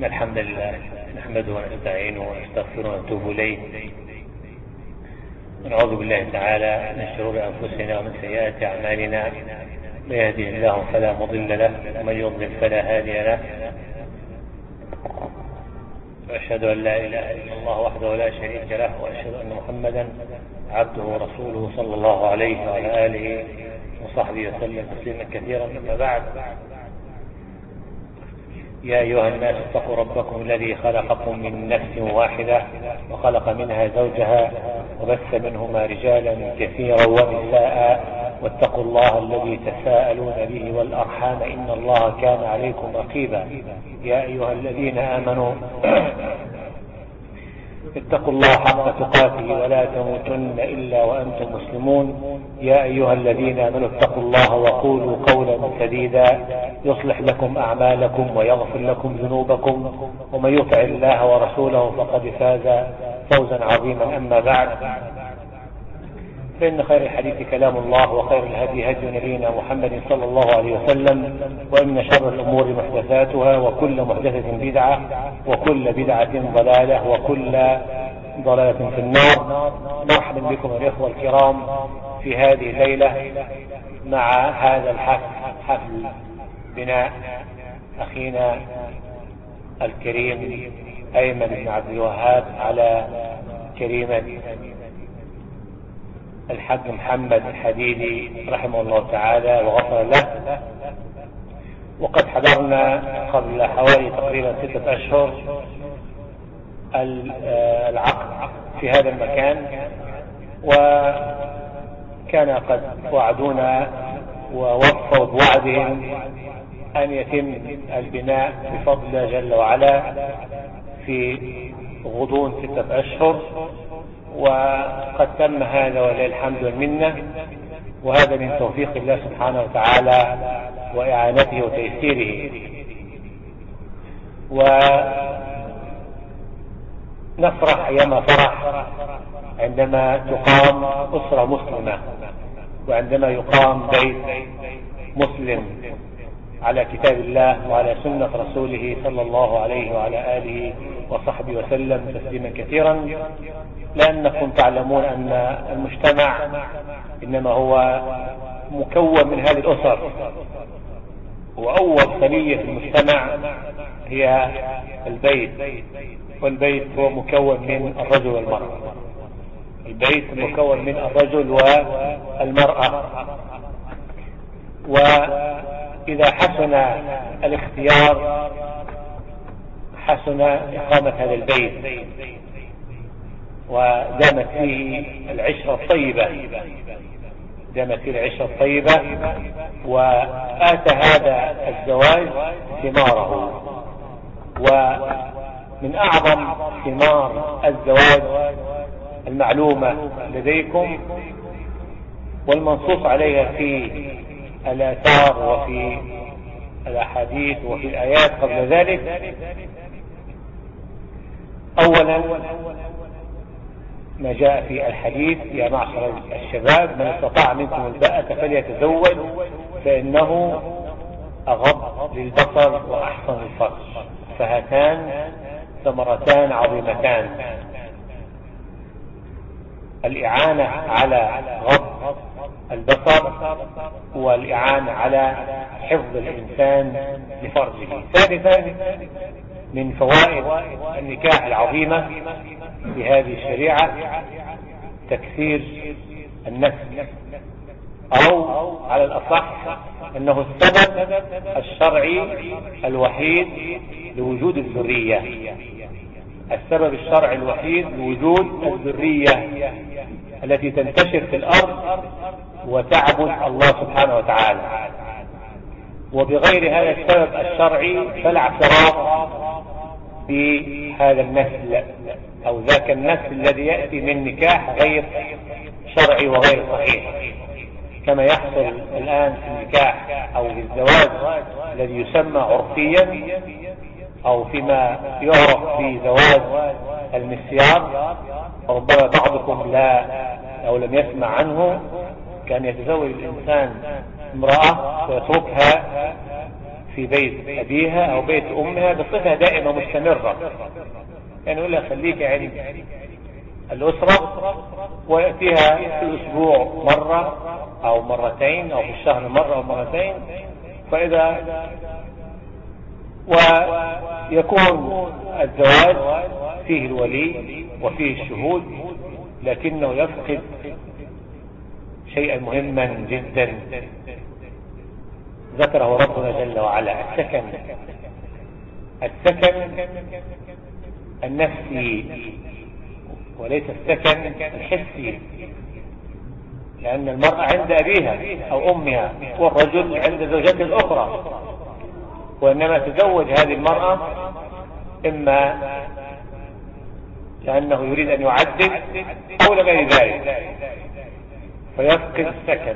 إن الحمد لله نحمده ونستعينه ونستغفره ونتوب إليه، ونعوذ بالله تعالى من شرور أنفسنا ومن سيئات أعمالنا. من يهده الله فلا مضل له ومن يضلل فلا هادي له، وأشهد أن لا إله إلا الله وحده لا شريك له، وأشهد أن محمدا عبده ورسوله صلى الله عليه وعلى آله وصحبه وسلم تسليما كثيرا. أما بعد، يا أيها الناس اتقوا ربكم الذي خلقكم من نفس واحدة وخلق منها زوجها وبث منهما رجالا كثيرا ونساء، واتقوا الله الذي تساءلون به والأرحام إن الله كان عليكم رقيبا. يا أيها الذين آمنوا اتقوا الله حق تقاته ولا تموتن إلا وأنتم مسلمون. يا أيها الذين آمنوا اتقوا الله وقولوا قولا سديدا يصلح لكم أعمالكم ويغفر لكم ذنوبكم، ومن يطع الله ورسوله فقد فاز فوزا عظيما. أما بعد، فإن خير الحديث كلام الله، وخير الهدي هدي نبينا محمد صلى الله عليه وسلم، وإن شر الأمور محدثاتها، وكل محدثة بدعة، وكل بدعة ضلالة، وكل ضلالة في النار. مرحبا بكم الإخوة الكرام في هذه الليلة مع هذا حفل بناء أخينا الكريم أيمن بن عبد الوهاب على كريمة الحاج محمد الحديدي رحمه الله تعالى وغفر له. وقد حضرنا قبل حوالي تقريبا 6 أشهر العقد في هذا المكان، وكان قد وعدونا ووفوا بوعدهم أن يتم البناء بفضل الله جل وعلا في غضون 6 أشهر، وقد تم هذا ولله الحمد والمنة، وهذا من توفيق الله سبحانه وتعالى وإعانته وتيسيره. ونفرح أيما فرح عندما تقام أسرة مسلمة، وعندما يقام بيت مسلم على كتاب الله وعلى سنة رسوله صلى الله عليه وعلى آله وصحبه وسلم تسليما كثيرا، لأنكم تعلمون أن المجتمع إنما هو مكون من هذه الأسر، وأول خلية في المجتمع هي البيت، والبيت هو مكون من الرجل والمرأة. البيت مكون من الرجل والمرأة، وإذا حسن الاختيار حسن إقامة هذا البيت، ودامت فيه العشرة الطيبة، وآتى هذا الزواج ثماره. ومن أعظم ثمار الزواج المعلومة لديكم والمنصوص عليها في الآثار وفي الأحاديث وفي الآيات قبل ذلك، أولا ما جاء في الحديث: يا معشر الشباب من استطاع منكم الباءة فليتزوج فإنه أغض للبصر وأحسن للفرج. فهاتان ثمرتان عظيمتان: الإعانة على غض البصر، والإعانة على حفظ الإنسان لفرجه. ثالثا من فوائد النكاح العظيمة بهذه الشريعة تكثير النسل، أو على الأصح أنه السبب الشرعي الوحيد لوجود الذرية. السبب الشرعي الوحيد لوجود الذرية التي تنتشر في الأرض وتعبد الله سبحانه وتعالى. وبغير هذا السبب الشرعي فلا اعتراف بهذا النسل أو ذاك النسل الذي يأتي من نكاح غير شرعي وغير صحيح، كما يحصل الآن في النكاح أو في الزواج الذي يسمى عرفيا، أو فيما يعرف بزواج المسيار. ربما بعضكم لا أو لم يسمع عنه، كان يتزوج الإنسان امرأة ويتركها في بيت أبيها أو بيت أمها بصفة دائمة مستمرة، يعني يقول لها خليك عند الأسرة ويأتيها في الأسبوع مرة أو مرتين أو في الشهر مرة أو مرتين، ويكون الزواج فيه الولي وفيه الشهود، لكنه يفقد شيئا مهما جدا ذكره ربنا جل وعلا: السكن النفسي وليس السكن الحسي، لأن المرأة عند أبيها أو أمها والرجل عند زوجته الأخرى، وإنما تزوج هذه المرأة إما لأنه يريد أن يعدد أو لغير ذلك، فيفقد السكن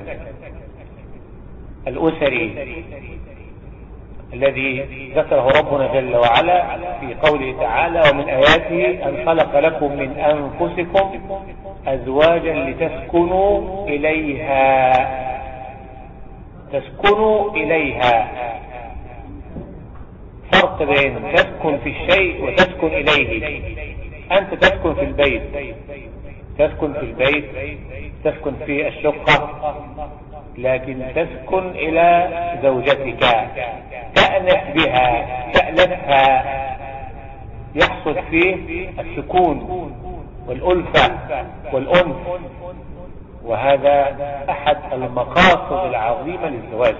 الأسري الذي ذكره ربنا جل وعلا في قوله تعالى: ومن آياته أن خلق لكم من أنفسكم أزواجا لتسكنوا إليها. تسكنوا إليها، فرق بين تسكن في الشيء وتسكن إليه. أنت تسكن في البيت، تسكن في الشقة، لكن تسكن إلى زوجتك، تأنس بها، تألفها، يحصل فيه السكون والألفة والأنس، وهذا أحد المقاصد العظيمة للزواج.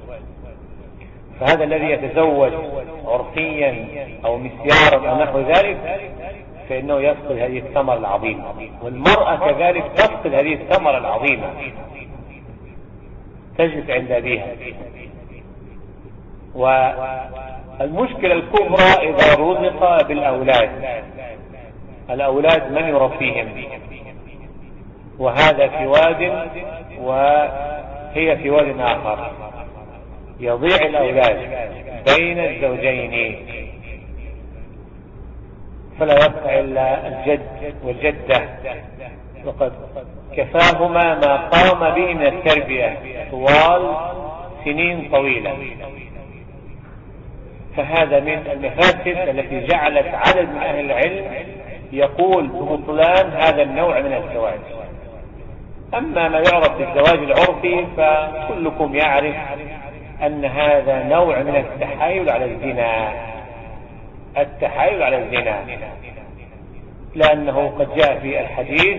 فهذا الذي يتزوج عرفيا أو مسيارا أو نحو ذلك فإنه يفقد هذه الثمرة العظيمة، والمرأة كذلك تفقد هذه الثمرة العظيمة، تجلس عند أبيها. والمشكلة الكبرى إذا رزق بالأولاد، الأولاد من يربيهم؟ وهذا في واد وهي في واد آخر، يضيع الأولاد بين الزوجين، فلا يبقى إلا الجد والجدة، وقد كفاهما ما قام به من التربية طوال سنين طويلة. فهذا من المفاسد التي جعلت عدد من أهل العلم يقول ببطلان هذا النوع من الزواج. أما ما يعرف بالزواج العرفي فكلكم يعرف أن هذا نوع من التحايل على الزنا، التحايل على الزنا، لأنه قد جاء في الحديث: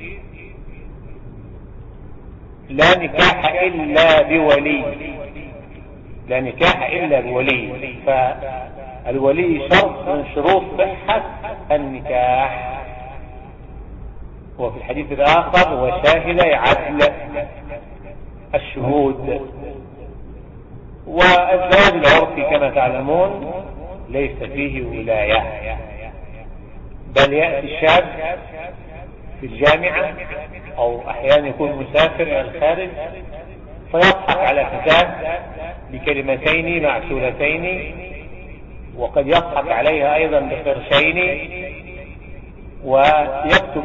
لا نكاح إلا بولي، لا نكاح إلا بولي، فالولي شرط من شروط صحة النكاح. وفي الحديث الآخر: وشاهد عدل الشهود. والزواج العرفي كما تعلمون ليس فيه ولاية، بل يأتي الشاب في الجامعة أو أحيانا يكون مسافر إلى الخارج فيضحك على فتاة بكلمتين معسولتين، وقد يضحك عليها أيضا بقرشين، ويكتب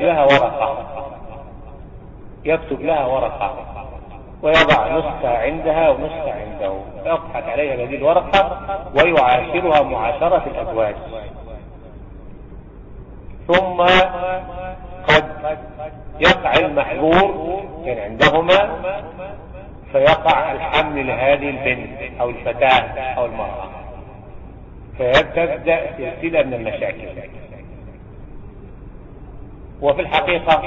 لها ورقة ويضع نسخة عندها ونسخة عنده، يضحك عليها بهذه الورقة ويعاشرها معاشرة الأزواج. ثم قد يقع المحظور يعني عندهما، فيقع الحمل لهذه البنت أو الفتاة أو المرأة، فتبدأ سلسلة من المشاكل. وفي الحقيقة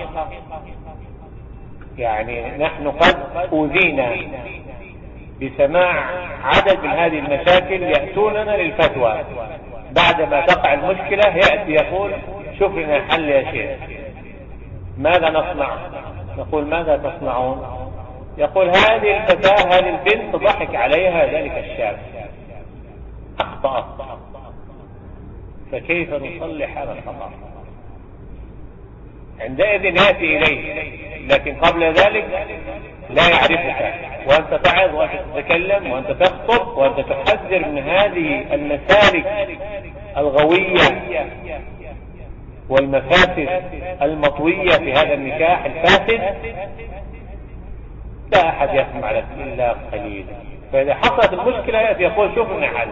يعني نحن قد أوذينا بسماع عدد من هذه المشاكل يأتوننا للفتوى، بعدما تقع المشكلة يأتي يقول: شوف لنا حل يا شيخ، ماذا نصنع؟ نقول: ماذا تصنعون؟ يقول: هذه الفتاة، هذه البنت ضحك عليها ذلك الشاب، أخطأت، فكيف نصلح هذا الخطأ؟ عندئذ يأتي إليه، لكن قبل ذلك لا يعرفك، وأنت تعظ وأنت تتكلم وأنت تخطب وأنت تحذر من هذه المسالك الغوية والمفاسد المطوية في هذا النكاح الفاسد. لا أحد يسمع لك إلا قليلا، فإذا حصلت المشكلة يأتي يقول شوف النحل.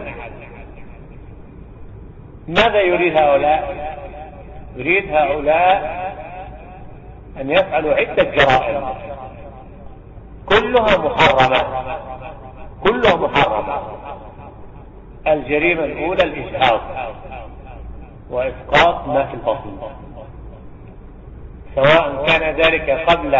ماذا يريد هؤلاء؟ يريد هؤلاء أن يفعلوا عدة جرائم كلها محرمة، كلها محرمة. الجريمة الأولى الإجهاض وإسقاط ما في البطن، سواء كان ذلك قبل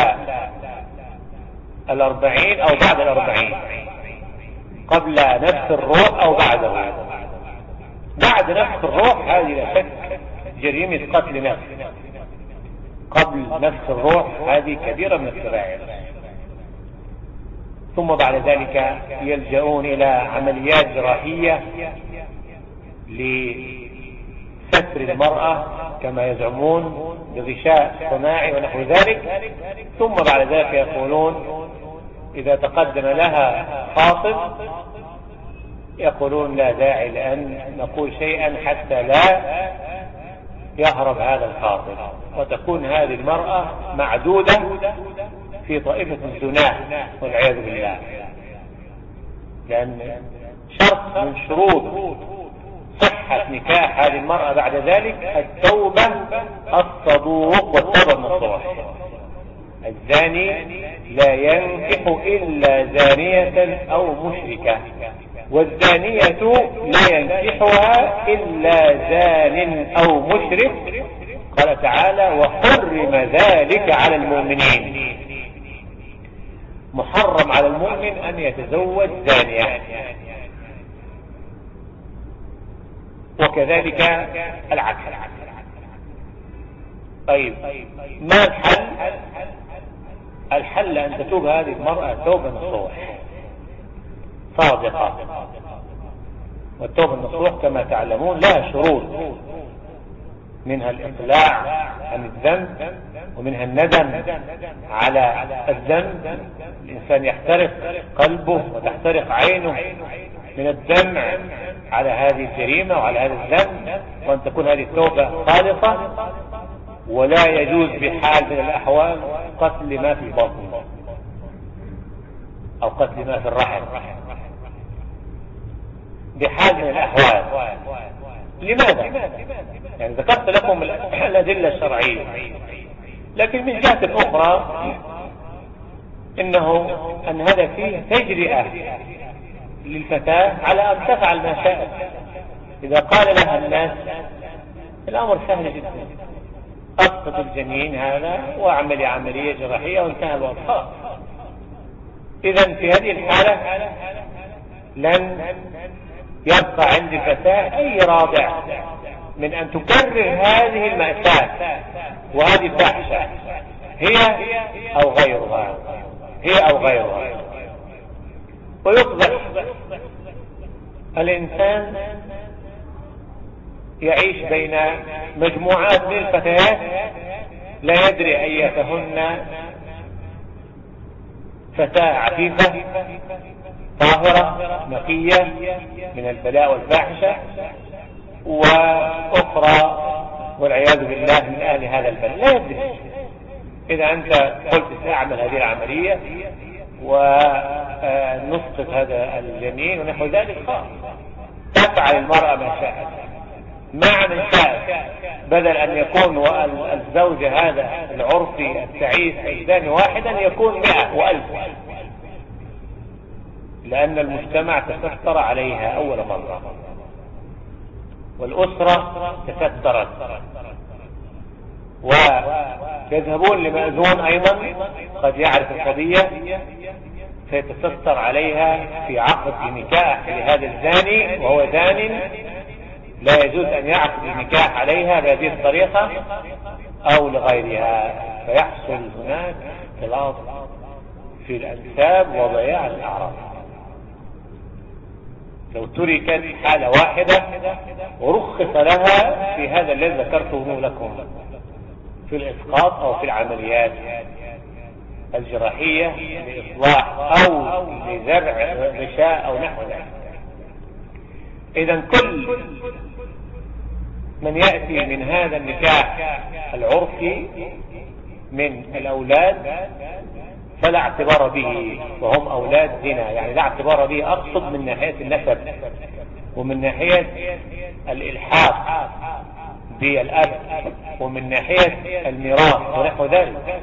40 أو بعد 40، قبل نفخ الروح أو بعده. بعد نفخ الروح هذه لا شك جريمة قتل نفس، قبل نفخ الروح هذه كبيرة من الكبائر. ثم بعد ذلك يلجؤون إلى عمليات جراحية لستر المرأة كما يزعمون بغشاء صناعي ونحو ذلك. ثم بعد ذلك يقولون إذا تقدم لها خاطب يقولون لا داعي لأن نقول شيئا حتى لا يهرب هذا الخاطب، وتكون هذه المرأة معدودة في طائفة الزنا والعياذ بالله. لأن شرط من شروط صحة نكاح هذه المرأة بعد ذلك التوبة الصدوق والتوبة النصوح. الزاني لا ينكح إلا زانية أو مشركة، والزانية لا ينكحها إلا زان أو مشرك. قال تعالى وحرم ذلك على المؤمنين. محرم على المؤمن أن يتزوج زانية. وكذلك العكس. طيب ما الحل؟ الحل أن تتوب هذه المرأة توبة نصوح صادقة. والتوبة النصوح كما تعلمون لها شروط، منها الإقلاع عن الذنب، ومنها الندم على الذنب. الإنسان يحترق قلبه وتحترق عينه من الدمع على هذه الجريمة وعلى هذا الذنب، وأن تكون هذه التوبة خالصة. ولا يجوز بحال من الأحوال قتل ما في البطن أو قتل ما في الرحم بحال من الأحوال. لماذا؟ يعني ذكرت لكم الأدلة الشرعية، لكن من جهة أخرى إنه أن هذا فيه تجرئة للفتاة على أن تفعل ما شاءت. إذا قال لها الناس الأمر سهل جدا، أسقط الجنين هذا وأعمل عملية جراحية وانتهى الوضع. إذن في هذه الحالة لن يبقى عند الفتاة أي رادع من أن تكرر هذه المأساة وهذه الفاحشة، هي أو غيرها، هي أو غيرها. ويصبح الإنسان يعيش بين مجموعات من الفتيات لا يدري أيتهن فتاة عفيفة طاهرة نقية من البلاء والفاحشة، وأخرى والعياذ بالله من أهل هذا البلاء. لا يدري. إذا أنت قلت سأعمل هذه العملية ونسقط هذا الجنين ونحو ذلك، تفعل المرأة ما شاءت مع من شاء، بدل أن يكون الزوج هذا العرفي التعيس الزاني واحدا يكون 100 و1000، لأن المجتمع تستر عليها أول مرة، والأسرة تسترت، ويذهبون لمأذون أيضا قد يعرف القضية فيتستر عليها في عقد نكاح لهذا الزاني وهو زان، لا يجوز أن يعقد النكاح عليها بهذه الطريقة أو لغيرها، فيحصل هناك اختلاط في الأنساب وضياع الأعراض. لو تركت حالة واحدة ورخص لها في هذا الذي ذكرته لكم في الإسقاط أو في العمليات الجراحية لإصلاح أو لزرع غشاء أو نحو ذلك. إذن كل من يأتي من هذا النكاح العرفي من الأولاد فلا اعتبار به وهم أولاد زنا، يعني لا اعتبار به أقصد من ناحية النسب ومن ناحية الإلحاق بالأب ومن ناحية الميراث ونحو ذلك.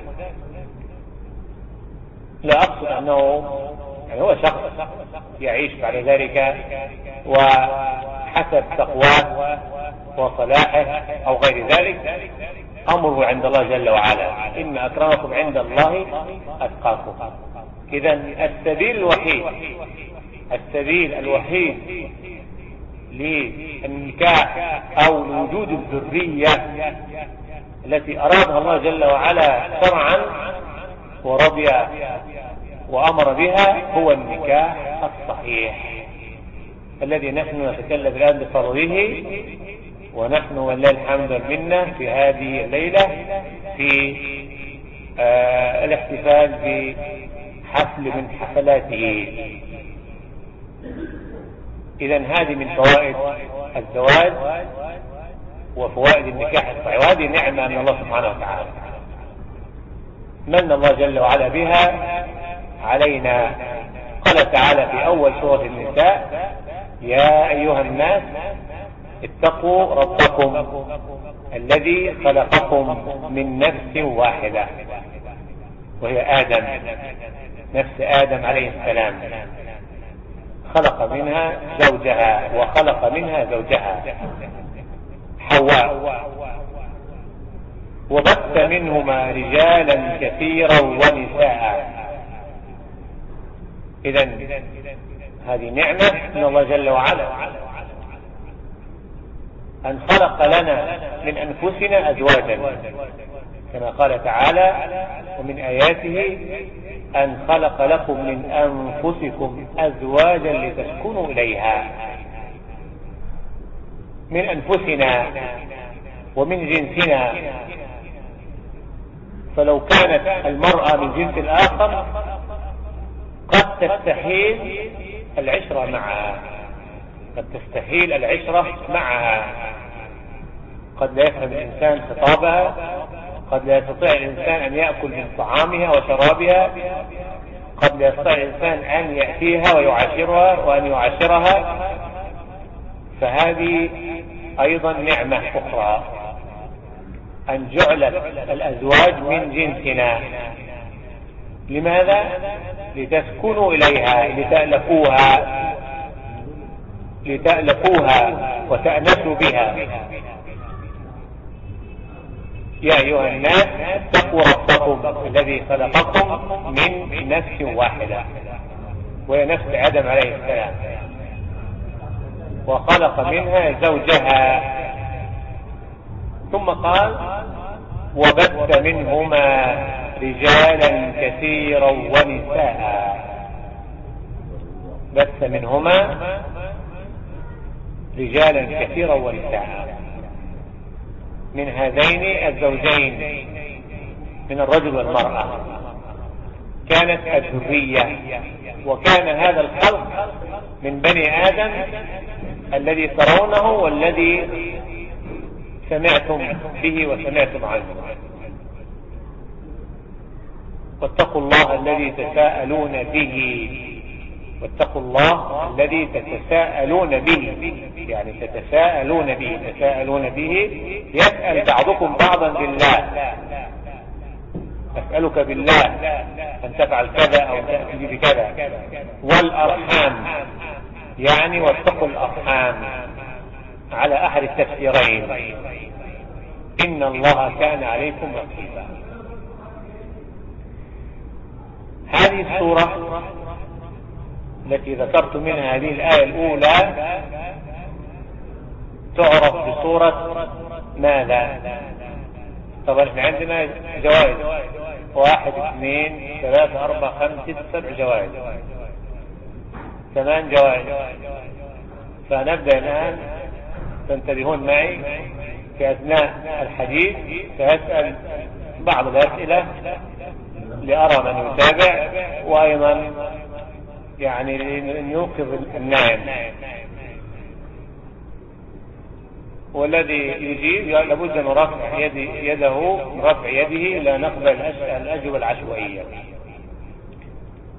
لا أقصد أنه يعني هو شخص يعيش بعد ذلك وحسب تقواه وصلاحه أو غير ذلك أمره عند الله جل وعلا، إن أكرمكم عند الله أتقاكم. إذن السبيل الوحيد للنكاح أو لوجود الذرية التي أرادها الله جل وعلا شرعا ورضي وأمر بها هو النكاح الصحيح الذي نحن نتكلم الآن بفضله، ونحن ولله الحمد والمنة في هذه الليلة في الاحتفال بحفل من حفلاته. إذن هذه من فوائد الزواج وفوائد النكاح الصحيح، وهذه نعمة من الله سبحانه وتعالى من الله جل وعلا بها علينا. قال تعالى في أول سورة النساء: يا أيها الناس اتقوا ربكم الذي خلقكم من نفس واحدة وهي آدم، نفس آدم عليه السلام، خلق منها زوجها وخلق منها زوجها حواء، وبث منهما رجالا كثيرا ونساء. إذن هذه نعمة من الله جل وعلا أن خلق لنا من أنفسنا أزواجا، كما قال تعالى: ومن آياته أن خلق لكم من أنفسكم أزواجا لتسكنوا إليها. من أنفسنا ومن جنسنا، فلو كانت المرأة من جنس الآخر قد تستحيل العشرة معها، قد لا يفهم الإنسان خطابها، قد لا يستطيع الإنسان أن يأكل من طعامها وشرابها، قد لا يستطيع الإنسان أن يأتيها ويعاشرها وأن يعاشرها. فهذه أيضا نعمة أخرى، أن جعلت الأزواج من جنسنا. لماذا؟ لتسكنوا إليها، لتألفوها وتأنسوا بها. يا أيها الناس اتقوا ربكم الذي خلقكم من نفس واحدة وهي نفس آدم عليه السلام، وخلق منها زوجها، ثم قال: وبث منهما رجالا كثيرا ونساء. بث منهما رجالا كثيرا ونساء، من هذين الزوجين من الرجل والمرأة كانت الذرية، وكان هذا الخلق من بني آدم الذي ترونه والذي سمعتم به وسمعتم عنه. واتقوا الله الذي تساءلون به، واتقوا الله الذي تتساءلون به، يعني تساءلون به يسأل بعضكم بعضا بالله، أسألك بالله أن تفعل كذا أو تأتي بكذا. والأرحام، يعني واتقوا الأرحام على أحد التفسيرين، إن الله كان عليكم رقيبا. هذه السورة التي ذكرت منها هذه الآية الأولى تعرف بسورة ماذا؟ طبعا احنا عندنا جوائز 1 2 3 4 5 6 7 جوائز، 8 جوائز. فنبدأ الآن، تنتبهون معي في أثناء الحديث، سأسأل بعض الأسئلة لأرى من يتابع، وأيضا يعني أن يوقظ النائم، والذي يجيب لابد من رفع يده، رفع يده، لا نقبل الأجوبة العشوائية.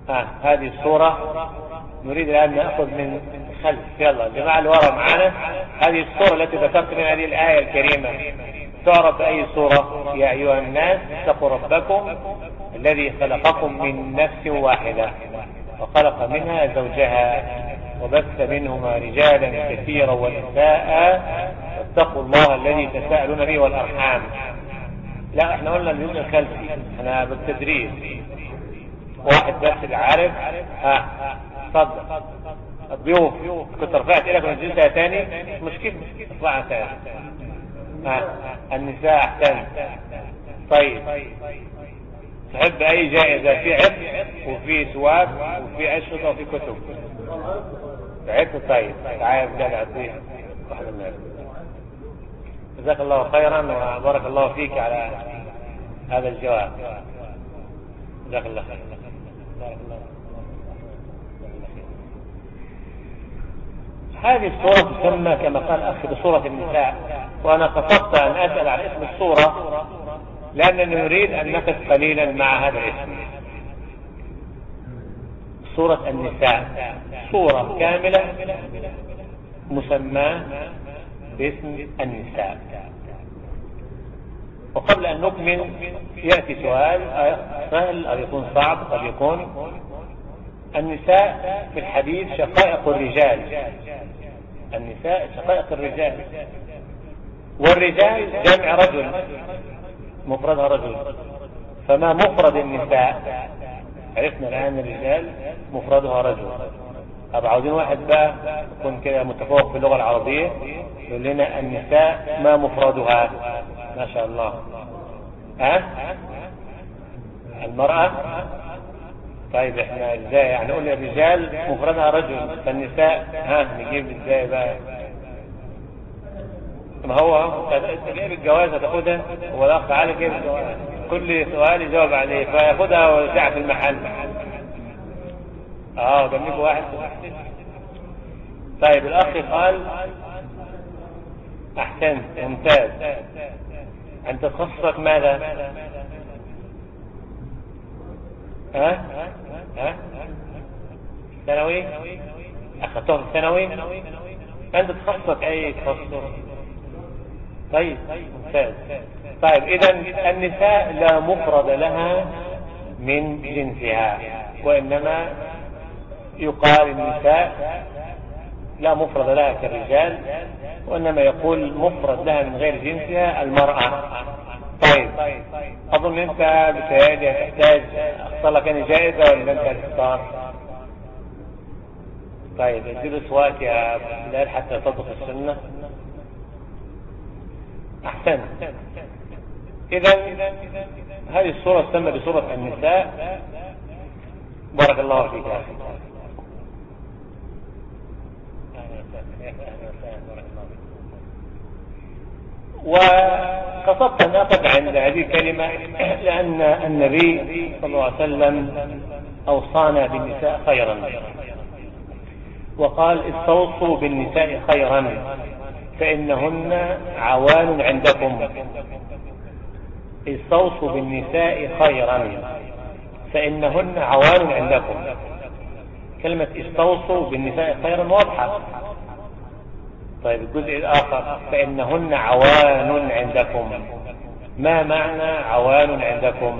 هذه الصورة نريد الآن نأخذ من خلف. يلا الجماعة اللي ورا معانا، هذه الصورة التي ذكرت من هذه الآية الكريمة تعرف بأي صورة؟ يا أيها الناس اتقوا ربكم الذي خلقكم من نفس واحدة وخلق منها زوجها وبث منهما رجالا كثيرا ونساء واتقوا الله الذي تساءلون به والأرحام. لا احنا قلنا الجزء الخلفي، احنا بالتدريج واحد بس اللي عارف. اتفضل الضيوف، كنت رفعت لك من الجزء ثاني مشكلة اطلعها ثاني. النساء احسن. طيب تحب اي جائزة؟ في عطر وفي سواك وفي اشرطة وفي كتب. عطر. طيب تعال بدأ نعطيه واحد من الناس. جزاك الله خيرا وبارك الله فيك على هذا الجواب. جزاك الله خيرا. هذه الصورة تسمى كما قال أخي بصورة النساء، وأنا قصدت أن أسأل عن اسم الصورة لأنني نريد أن نقف قليلا مع هذا الاسم. صورة النساء صورة كاملة مسمى باسم النساء. وقبل أن نكمل يأتي سؤال سهل أو يكون صعب قد يكون. النساء في الحديث شقائق الرجال، النساء شقائق الرجال، والرجال جمع رجل مفردها رجل، فما مفرد النساء؟ عرفنا الآن الرجال مفردها رجل. طب عاوزين واحد بقى يكون كده متفوق في اللغة العربية يقول لنا النساء ما مفردها. ما شاء الله. المرأة. طيب احنا ازاي يعني قلنا الرجال مفردها رجل فالنساء نجيب ازاي بقى؟ ما هو جايب الجواز هتاخدها، هو الاخ علي جايب الجواز كل سؤال يجاوب عليه فياخدها ويرجع في المحل. جنبك واحد. طيب الاخ قال احسنت ممتاز. انت تخصصك ماذا؟ ثانوي؟ اخذتوه في الثانوي؟ انت تخصصك اي تخصص؟ طيب ممتاز. طيب اذا النساء لا مفرد لها من جنسها، وانما يقال النساء لا مفرد لها كالرجال، وانما يقول مفرد لها من غير جنسها المرأة. طيب اظن انت بتهيألي هتحتاج اختار لك انا جائزة ولا انت هتختار؟ طيب اديله سواك يا بلال حتى تطبق السنة. احسن. اذا هذه الصورة تسمى بصورة النساء. بارك الله فيك يا اخي. وقصدت أن أقف عند هذه الكلمة لأن النبي صلى الله عليه وسلم أوصانا بالنساء خيرا وقال استوصوا بالنساء خيرا فإنهن عوان عندكم. استوصوا بالنساء خيرا فإنهن عوان عندكم. كلمة استوصوا بالنساء خيرا واضحة. طيب الجزء الآخر فإنهن عوان عندكم. ما معنى عوان عندكم؟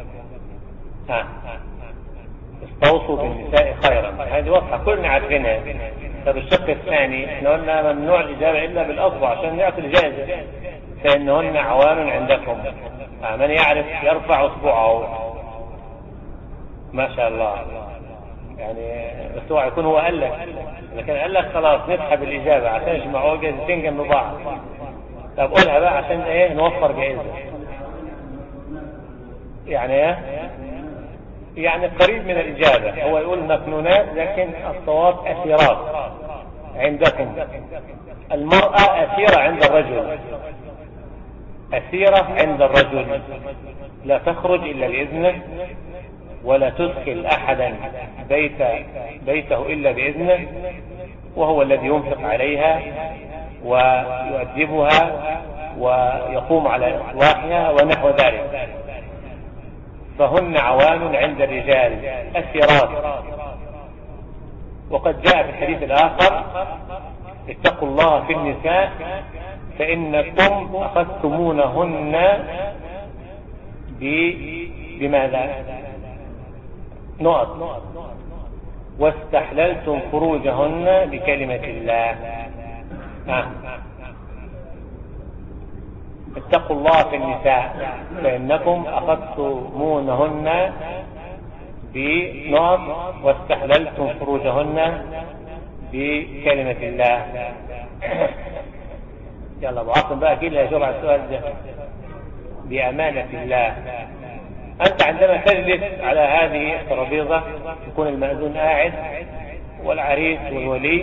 استوصوا بالنساء خيرا، هذه واضحة كلنا عارفينها. طب الشق الثاني احنا قلنا ممنوع الإجابة إلا بالأصبع عشان نأكل الجائزة. فإنهن عوان عندكم، من يعرف يرفع أصبعه. ما شاء الله. يعني بس هو يكون هو قال لك، لكن قال لك خلاص نسحب الإجابة عشان يجمعوا جائزتين جنب بعض. طب قولها بقى عشان ايه نوفر جائزة. يعني قريب من الإجابة. هو يقول مكنونات لكن الصواب أسيرات عندكم. المرأة أسيرة عند الرجل، أسيرة عند الرجل لا تخرج إلا بإذنه ولا تدخل أحدا بيته إلا بإذنه، وهو الذي ينفق عليها ويؤدبها ويقوم على إصلاحها ونحو ذلك. فهن عوان عند الرجال أسيرات. وقد جاء في الحديث الآخر اتقوا الله في النساء فإنكم أخذتمونهن بماذا؟ نقط واستحللتم فروجهن بكلمة الله. اتقوا الله في النساء فإنكم أخذتمونهن بنقط واستحللتم فروجهن بكلمة الله. يلا ابو عاصم بقى كده يجاوب على السؤال ده. بأمانة الله، أنت عندما تجلس على هذه الترابيزة يكون المأذون قاعد والعريس والولي،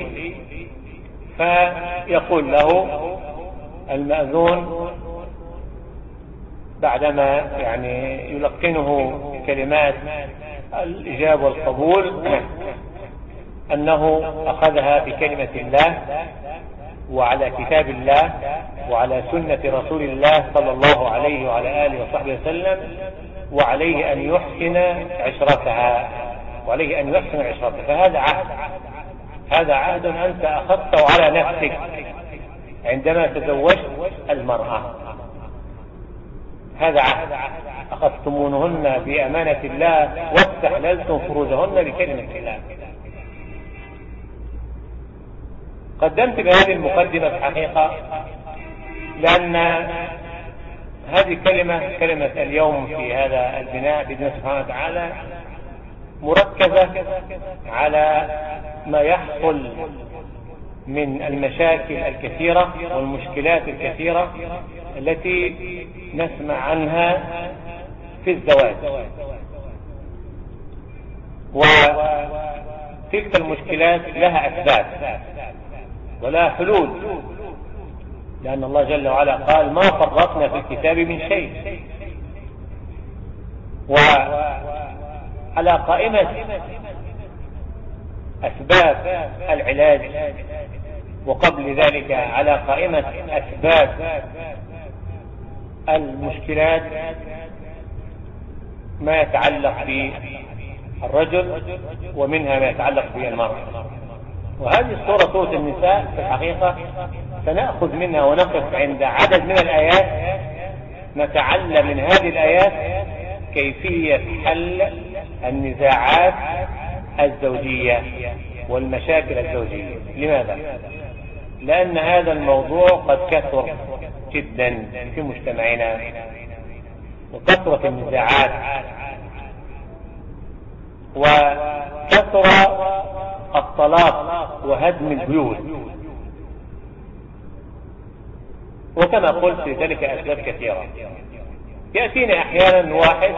فيقول له المأذون بعدما يعني يلقنه كلمات الإجابة والقبول أنه أخذها بكلمة الله وعلى كتاب الله وعلى سنة رسول الله صلى الله عليه وعلى آله وصحبه وسلم، وعليه أن يحسن عشرتها فهذا عهد، هذا عهد أنت أخذته على نفسك عندما تزوجت المرأة. هذا عهد أخذتمونهن بأمانة الله واستحللتم فروجهن بكلمة الله. قدمت بهذه المقدمة الحقيقة لأن هذه كلمة اليوم في هذا البناء بإذن الله سبحانه وتعالى مركزة على ما يحصل من المشاكل الكثيرة والمشكلات الكثيرة التي نسمع عنها في الزواج، وتلك المشكلات لها أسباب ولا حلول، لأن الله جل وعلا قال ما فرطنا في الكتاب من شيء. وعلى قائمة أسباب العلاج، وقبل ذلك على قائمة أسباب المشكلات ما يتعلق بالرجل ومنها ما يتعلق بالمرأة. وهذه الصورة سورة النساء في الحقيقة سنأخذ منها ونقف عند عدد من الآيات نتعلم من هذه الآيات كيفية حل النزاعات الزوجية والمشاكل الزوجية. لماذا؟ لأن هذا الموضوع قد كثر جدا في مجتمعنا، وكثرت النزاعات وكثر الطلاق وهدم البيوت، وكما قلت لذلك أسباب كثيرة. يأتيني أحيانا واحد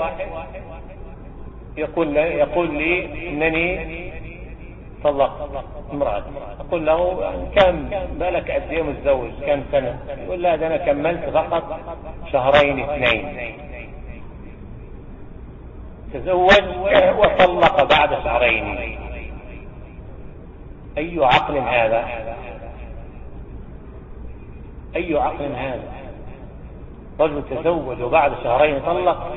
يقول لي إنني طلقت امرأتي، أقول له كم بالك قد ايه متزوج، كم سنة؟ يقول لا ده أنا كملت فقط 2 تزوج وطلق بعد 2. أي عقل هذا؟ أي عقل هذا؟ رجل تزوج وبعد 2 طلق،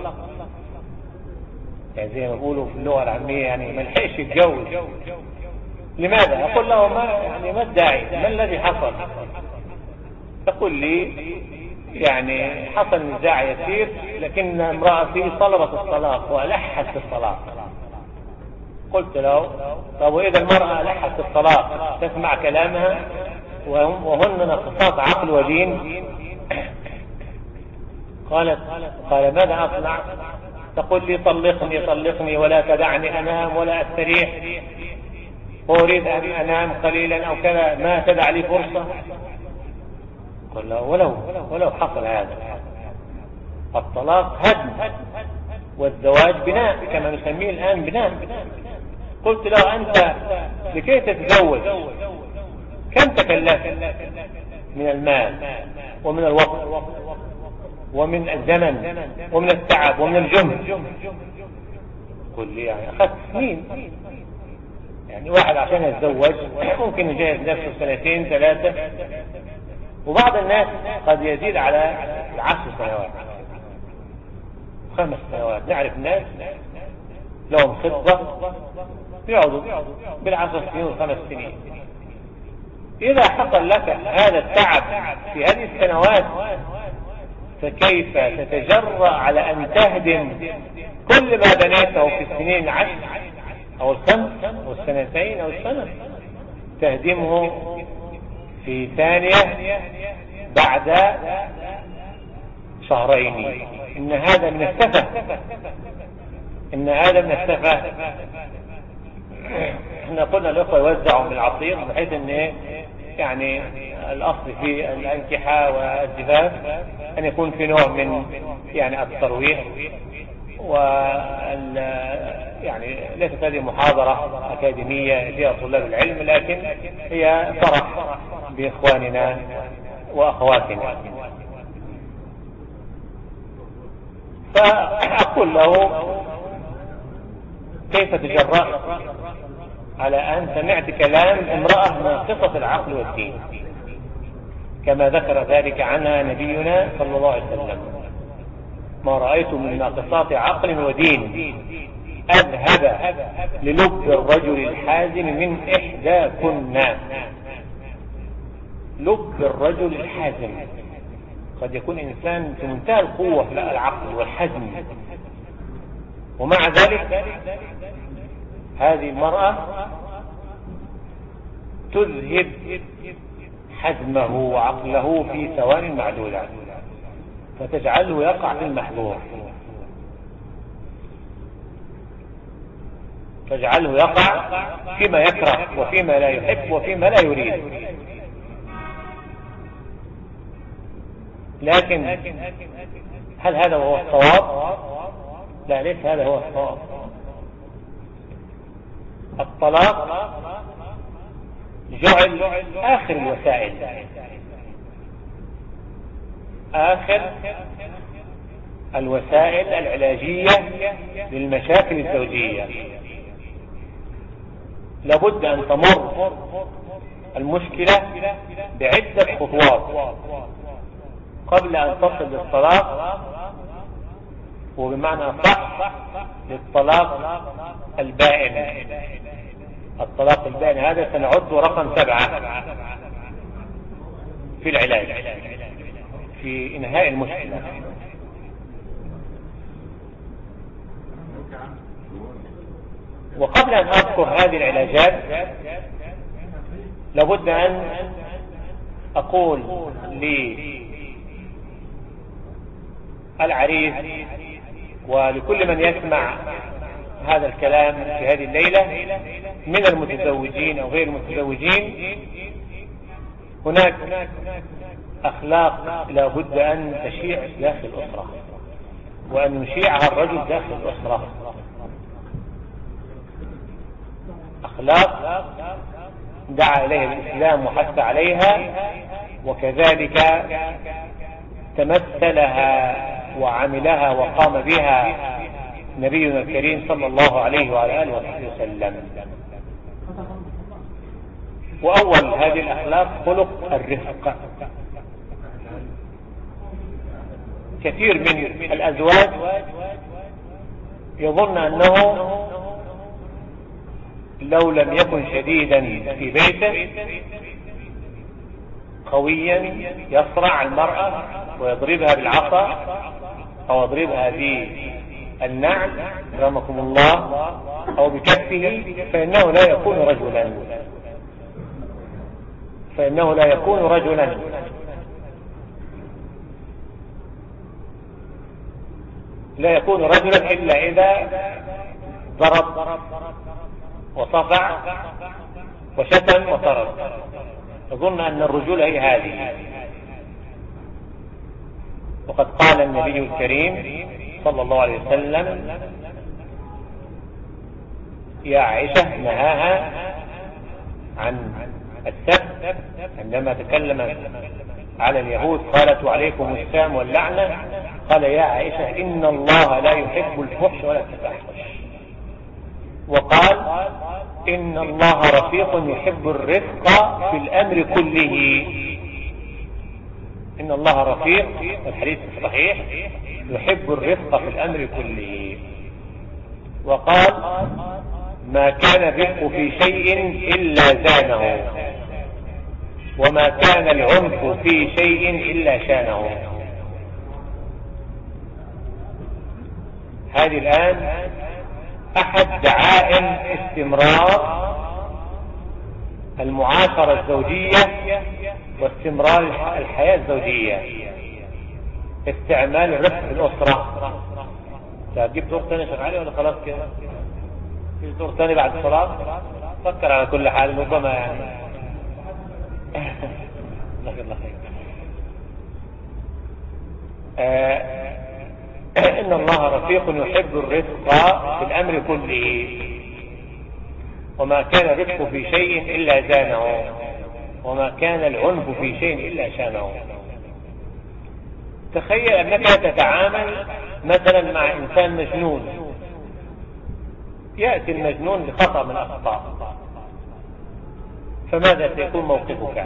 يعني زي ما بيقولوا في اللغة العامية يعني ما لحقش يتجوز. لماذا؟ أقول له ما الداعي؟ ما الذي حصل؟ تقول لي يعني حصل نزاع يسير لكن امرأتي طلبت الطلاق وألحت الطلاق. قلت له طب وإذا المرأة ألحت الطلاق تسمع كلامها وهن ناقصات عقل ودين؟ قال ماذا أصنع؟ تقول لي طلقني ولا تدعني أنام ولا أستريح، وأريد أن أنام قليلا أو كذا، ما تدع لي فرصة. قل له ولو حصل هذا. الطلاق هدم والزواج بناء كما نسميه الآن بناء. قلت له أنت لكي تتزوج كم تكلفت من المال ومن الوقت ومن الزمن ومن التعب ومن الجهد؟ قل لي يعني أخذت سنين. يعني واحد عشان يتزوج ممكن يجهز نفسه 2 3، وبعض الناس قد يزيد على 10 سنوات 5 سنوات. نعرف ناس لهم خطة يقعدوا بال10 سنين و5 سنين. إذا حصل لك هذا التعب في هذه السنوات فكيف تتجرأ على أن تهدم كل ما بنيته في السنين 10 أو 5 أو 2 أو السنة، تهدمه في ثانية بعد 2 شهرين. إن هذا من السفه، إن هذا من السفه. احنا قلنا الأخوة يوزعوا من العصير بحيث ان يعني الأصل في الأنكحة والزفاف أن يكون في نوع من يعني الترويح، يعني ليست هذه محاضرة أكاديمية فيها طلاب العلم، لكن هي فرح بإخواننا وأخواتنا. فأقول له كيف تجرأت على أن سمعت كلام امرأة ناقصة العقل والدين كما ذكر ذلك عنها نبينا صلى الله عليه وسلم؟ ما رأيت من ناقصات عقل ودين أذهب للب الرجل الحازم من إحداكن. لب الرجل الحازم، قد يكون إنسان في منتهى القوة في العقل والحزم، ومع ذلك هذه المرأة تذهب حزمه وعقله في ثوان معدودة فتجعله يقع في المحظور، تجعله يقع فيما يكره وفيما لا يحب وفيما لا يريد. لكن هل هذا هو الصواب؟ لا، ليس هذا هو الصواب. الطلاق جعل آخر الوسائل، آخر الوسائل العلاجية للمشاكل الزوجية. لابد أن تمر المشكلة بعدة خطوات قبل أن تصل للطلاق، وبمعنى صح للطلاق البائن. الطلاق البائن هذا سنعد رقم 7 في العلاج في إنهاء المشكلة. وقبل أن أذكر هذه العلاجات لابد أن أقول للعريس ولكل من يسمع هذا الكلام في هذه الليلة من المتزوجين أو غير المتزوجين، هناك أخلاق لا بد أن تشيع داخل الأسرة وأن يشيعها الرجل داخل الأسرة. أخلاق دعا إليها الإسلام وحث عليها، وكذلك تمثلها وعملها وقام بها نبينا الكريم صلى الله عليه وعلى آله وسلم. وأول هذه الأخلاق خلق الرفق. كثير من الأزواج يظن أنه لو لم يكن شديدا في بيته قويا يصرع المرأة ويضربها بالعصا أو يضربها بالنعل رحمكم الله أو بكفه، فإنه لا يكون رجلا، فإنه لا يكون رجلا. لا يكون رجلا إلا إذا ضرب وصفع وشتم وطرد. أظن أن الرجولة هي هذه. وقد قال النبي الكريم صلى الله عليه وسلم يا عائشة نهاها عن السب عندما تكلم على اليهود قالت وعليكم السام واللعنة، قال يا عائشة إن الله لا يحب الفحش ولا التفحش. وقال إن الله رفيق يحب الرفق في الأمر كله. إن الله رفيق، الحديث الصحيح، يحب الرفق في الأمر كله. وقال ما كان الرفق في شيء إلا زانه، وما كان العنف في شيء إلا شانه. هذه الآن أحد دعائم استمرار المعاشرة الزوجية واستمرار الحياة الزوجية، استعمال الرفق في الأسرة. تجيب دور ثاني شغالي ولا خلاص كده؟ في دور ثاني بعد الصلاة؟ فكر على كل حال، ربما يعني الله خير. إن الله رفيق يحب الرفق في الأمر كله، وما كان الرفق في شيء إلا زانه، وما كان العنف في شيء إلا شانه. تخيل أنك تتعامل مثلا مع إنسان مجنون، يأتي المجنون بخطأ من الأخطاء، فماذا سيكون موقفك؟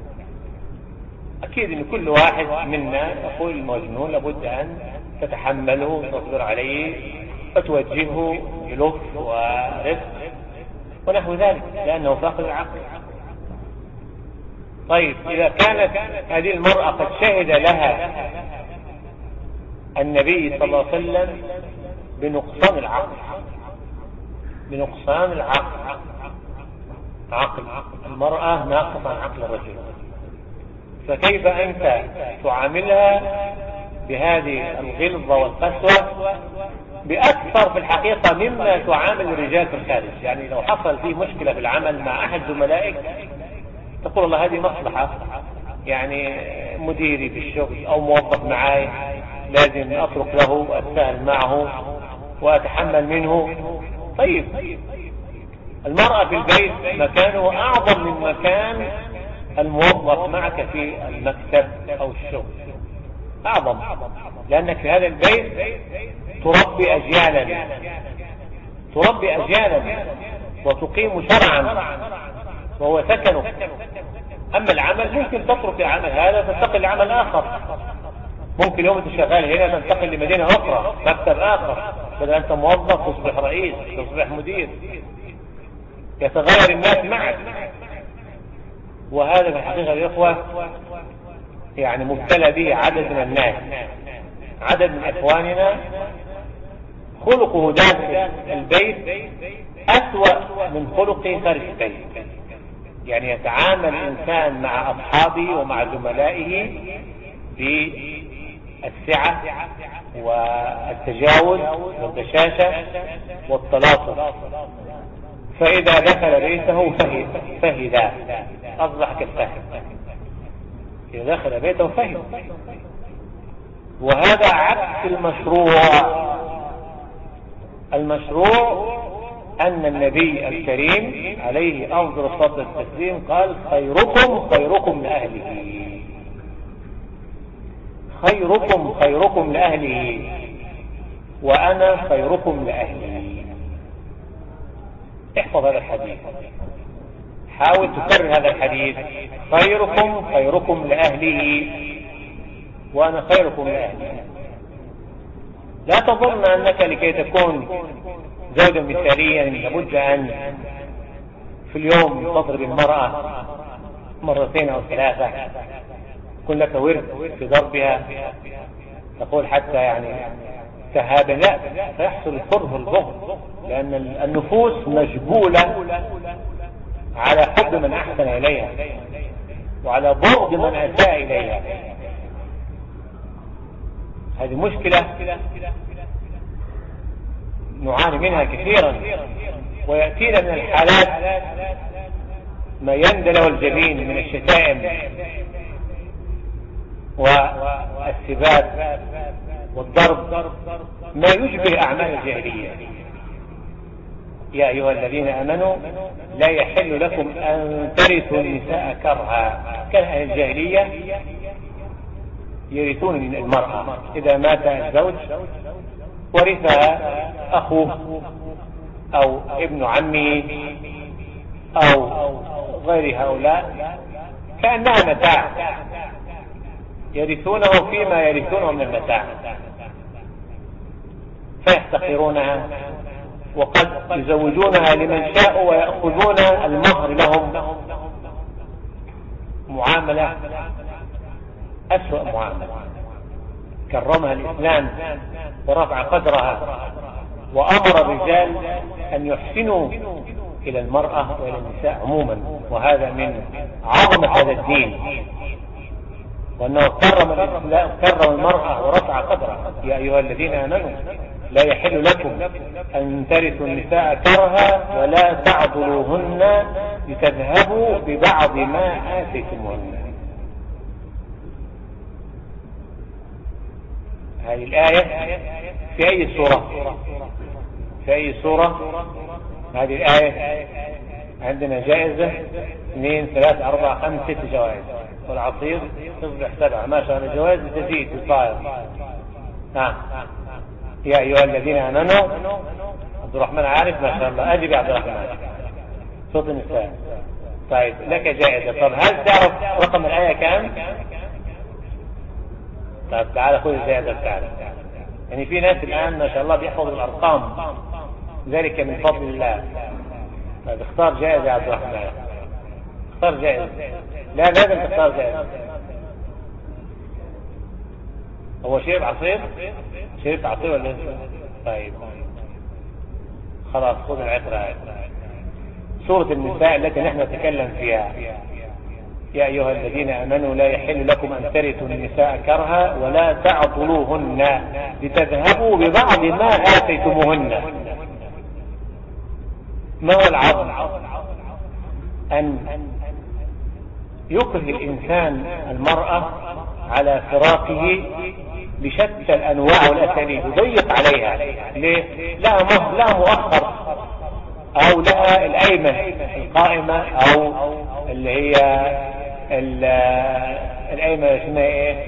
أكيد أن كل واحد منا يقول المجنون لابد أن تتحمله وتصبر عليه وتوجهه بلطف ورفق ونحو ذلك، لأنه فاقد العقل. طيب إذا كانت هذه المرأة قد شهد لها النبي صلى الله عليه وسلم بنقصان العقل، بنقصان العقل، عقل المرأة ناقص عن عقل الرجل، فكيف أنت تعاملها بهذه الغلظة والقسوة بأكثر في الحقيقة مما تعامل الرجال في الخارج؟ يعني لو حصل فيه مشكلة في العمل مع أحد زملائك تقول الله هذه مصلحة، يعني مديري في الشغل أو موظف معاي لازم أترك له وأتساهل معه وأتحمل منه. طيب المرأة في البيت مكانه أعظم من مكان الموظف معك في المكتب أو الشغل، أعظم، لأنك في هذا البيت تربي أجيالا، تربي أجيالا وتقيم شرعا وهو سكنك. أما العمل ممكن تترك العمل هذا تنتقل لعمل آخر، ممكن يوم تشغال هنا تنتقل لمدينة أخرى، مكتب آخر، بدل أنت موظف تصبح رئيس، تصبح مدير، يتغير الناس معك. وهذا في الحقيقة الإخوة يعني مبتلى به عدد من الناس، عدد من إخواننا خلقه داخل البيت أسوأ من خلقه خارج البيت. يعني يتعامل الإنسان مع أصحابه ومع زملائه بالسعة والتجاوز والبشاشة والتلاطف، فإذا دخل بيته فهد أصبح كالفهد، إذا دخل بيته فهد. وهذا عكس المشروع. المشروع أن النبي الكريم عليه أفضل الصلاة والتسليم قال خيركم خيركم لأهله، خيركم خيركم لأهله وأنا خيركم لأهلي. احفظ هذا الحديث، حاول تكرر هذا الحديث، خيركم خيركم لأهله وأنا خيركم لأهلي. لا تظن أنك لكي تكون زوجا مثاليا لابد أن في اليوم تضرب المرأة مرتين أو ثلاثة، يكون لك ورد في ضربها، تقول حتى يعني تهاب، لا، فيحصل الكره والبغض، لأن النفوس مجبولة على حب من أحسن إليها وعلى بغض من أساء إليها. هذه مشكلة نعاني منها كثيرا، ويأتينا من الحالات ما يندى له الجبين من الشتائم والسباب والضرب، ما يشبه أعمال الجاهلية. يا أيها الذين آمنوا لا يحل لكم أن ترثوا النساء كرها. كان أهل الجاهلية يرثون المرأة، إذا مات الزوج ورثها أخوه أو ابن عمه أو غير هؤلاء، كأنها متاع. يرثونه فيما يرثونه من المتاع، فيحتقرونها وقد يزوجونها لمن شاء ويأخذون المهر لهم معاملة أسوأ معاملة. كرمها الإسلام ورفع قدرها وأمر الرجال أن يحسنوا إلى المرأة وإلى النساء عموما، وهذا من عظمة هذا الدين، وأنه كرم المرأة ورفع قدرها. يا أيها الذين آمنوا لا يحل لكم أن ترثوا النساء كرها ولا تعضلوهن لتذهبوا ببعض ما آتيتموهن. هذه الآية في أي سورة؟ في أي سورة هذه الآية؟ عندنا جائزة 2 3 4 5 6 جوائز، والعصير تصبح 7. ما شاء الله الجوائز تزيد تصاير. يا أيها الذين آمنوا. عبد الرحمن عارف ما شاء الله. أجب يا عبد الرحمن. صوت النساء. طيب لك جائزة. طب هل تعرف رقم الآية كام؟ طيب تعال خذ الجائزة بتاعتك. يعني في ناس الآن ما شاء الله بيحفظوا الأرقام، ذلك من فضل الله. طيب اختار جائزة يا عبد الرحمن، اختار جائزة. لا لازم تختار جائزة. هو شرب عصير؟ شربت عصير ولا لسه؟ طيب خلاص خذ العطر هاي. سورة النساء التي نحن نتكلم فيها. يا أيها الذين آمنوا لا يحل لكم أن ترثوا النساء كرها ولا تعضلوهن لتذهبوا ببعض ما آتيتموهن. ما هو العضل؟ أن يكره الإنسان المرأة على فراقه بشتى الأنواع والأساليب، يضيق عليها. ليه؟ لها مؤخر، أو لها الأيمن القائمة، أو اللي هي الأيمن اسمها إيه؟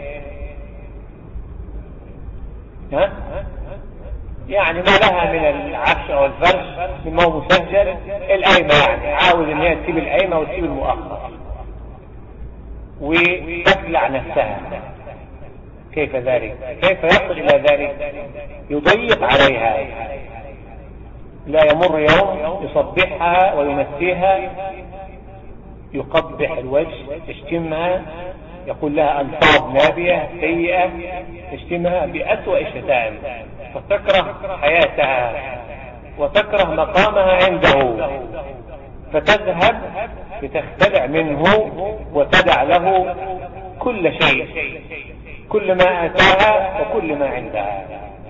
يعني ما لها من العفش أو الفرش مما هو مسجل. الأيمن يعني عاوز إن هي تسيب الأيمن وتسيب المؤخر وتخلع نفسها. كيف ذلك؟ كيف يصل إلى ذلك؟ يضيق عليها. لا يمر يوم يصبحها ويمسيها، يقبح الوجه، يشتمها، يقول لها ألفاظ نابية سيئة، يشتمها بأسوأ الشتائم، فتكره حياتها وتكره مقامها عنده، فتذهب لتختلع منه وتدع له كل شيء، كل ما آتاها وكل ما عندها.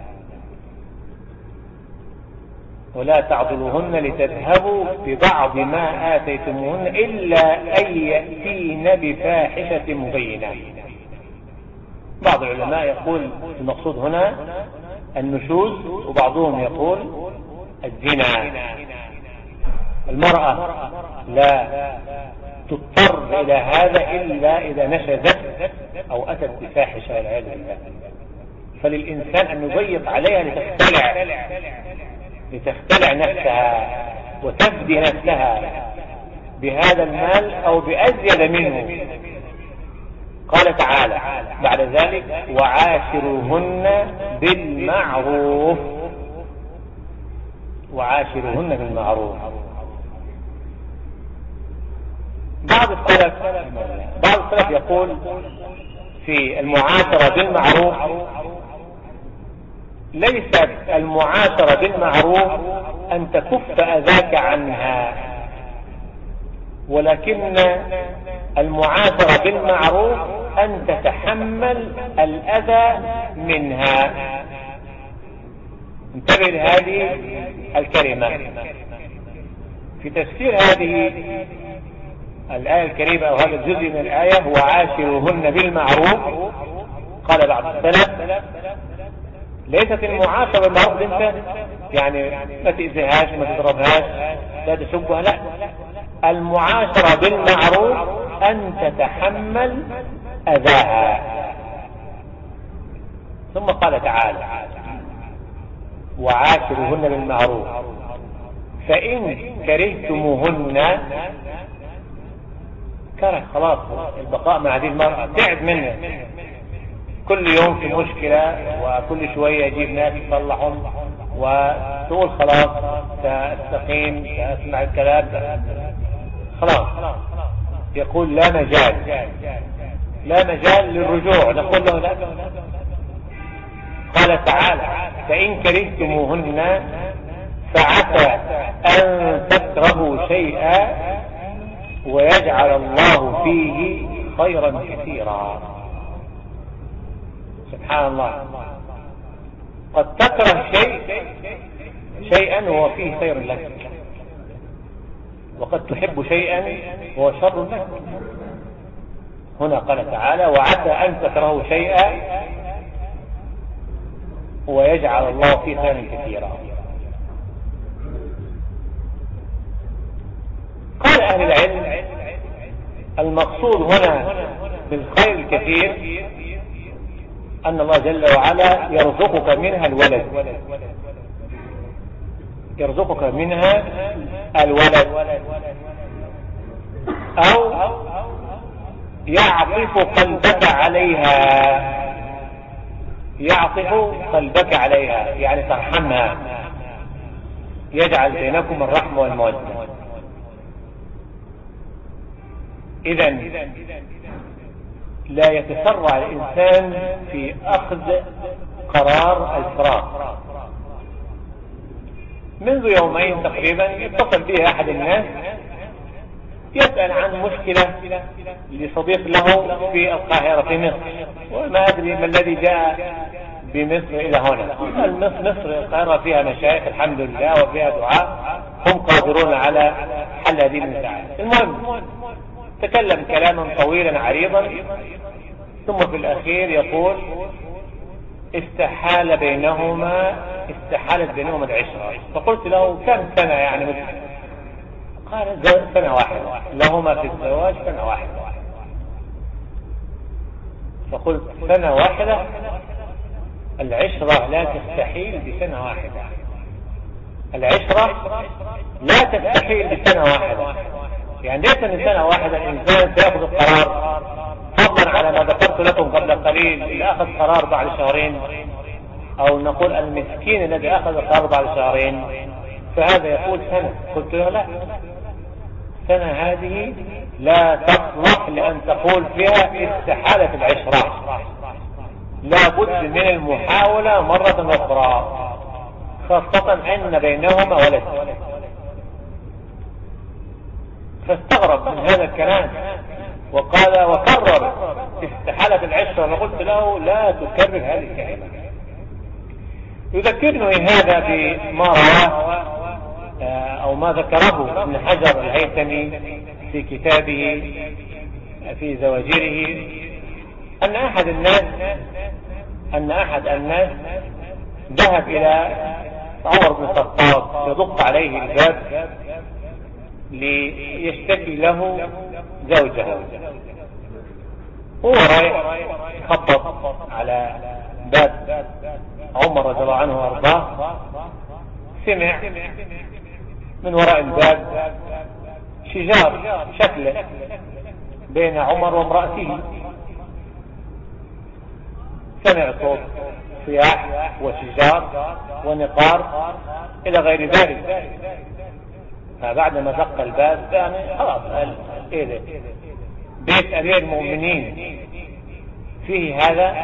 ولا تعضلوهن لتذهبوا ببعض ما آتيتموهن إلا أن يأتين بفاحشة مبينة. بعض العلماء يقول المقصود هنا النشوز، وبعضهم يقول الزنا. المرأة لا تضطر إلى هذا إلا إذا نشزت أو أتت بفاحشة والعياذ بالله. فللإنسان أن يضيق عليها لتختلع نفسها وتفدي نفسها بهذا المال أو بأزيد منه. قال تعالى بعد ذلك وعاشروهن بالمعروف. وعاشروهن بالمعروف. بعض السلف يقول في المعاشرة بالمعروف ليست المعاشرة بالمعروف أن تكف أذاك عنها، ولكن المعاشرة بالمعروف أن تتحمل الأذى منها. انتبه لهذه الكلمة في تفسير هذه الآية الكريمة أو هذا الجزء من الآية وعاشروهن بالمعروف. قال بعض السلف ليست المعاشرة بالمعروف انت يعني ما تأذيهاش ما تضربهاش لا تسبها، لا، المعاشرة بالمعروف أن تتحمل أذاها. ثم قال تعالى وعاشروهن بالمعروف فإن كرهتموهن، كره خلاص البقاء مع هذه المرأة، تعب منها، كل يوم في مشكلة وكل شوية يجيب ناس يصلحهم وتقول خلاص سأستقيم سأسمع الكلام خلاص. يقول لا مجال للرجوع. نقول له لا. قال تعالى فإن كرهتموهن فعسى أن تكرهوا شيئا ويجعل الله فيه خيرا كثيرا. سبحان الله، قد تكره شيئا وهو فيه خير لك، وقد تحب شيئا وهو شر لك. هنا قال تعالى وعسى أن تكرهوا شيئا ويجعل الله فيه خيرا كثيرا. قال أهل العلم المقصود هنا بالخير الكثير أن الله جل وعلا يرزقك منها الولد، يرزقك منها الولد، أو يعطف قلبك عليها، يعطف قلبك عليها يعني ترحمها، يجعل بينكم الرحمة والمودة. إذن لا يتسرع الإنسان في أخذ قرار الفراق. منذ يومين تقريبا يتصل به أحد الناس يسأل عن مشكلة لصديق له في القاهرة في مصر، وما أدري ما الذي جاء بمصر إلى هنا. مصر القاهرة فيها مشايخ الحمد لله وفيها دعاء، هم قادرون على حل هذه المسائل. المهم تكلم كلاما طويلا عريضا، ثم في الأخير يقول استحالت بينهما العشرة. فقلت له كم سنة يعني مثل؟ قال سنة واحدة، لهما في الزواج سنة واحدة. فقلت سنة واحدة؟ العشرة لا تستحيل بسنة واحدة، العشرة لا تستحيل بسنة واحدة. يعني ليس من سنة واحدة الإنسان سيأخذ القرار، فضلا على ما ذكرت لكم قبل قليل اللي أخذ قرار بعد شهرين، أو نقول المسكين الذي أخذ قرار بعد شهرين، فهذا يقول سنة. قلت له لا، سنة هذه لا تصلح لأن تقول فيها استحالة العشرة، لا بد من المحاولة مرة أخرى، خاصة أن بينهما ولد. فاستغرب من هذا الكلام وقال وكرر استحالة العشرة. فقلت له لا تكرر هذه الكلمة. يذكرني هذا بما رواه أو ما ذكره ابن حجر الهيثمي في كتابه في زواجره أن أحد الناس ذهب إلى عمر بن الخطاب يدق عليه الباب ليشتكي له زوجه. هو رايح خبط على باب عمر رضي الله عنه وارضاه، سمع من وراء الباب شجار شكله بين عمر وامرأته، سمع صوت صياح وشجار ونقار إلى غير ذلك. فبعدما دق الباب يعني خلاص قال ايه ده، بيت امير المؤمنين فيه هذا.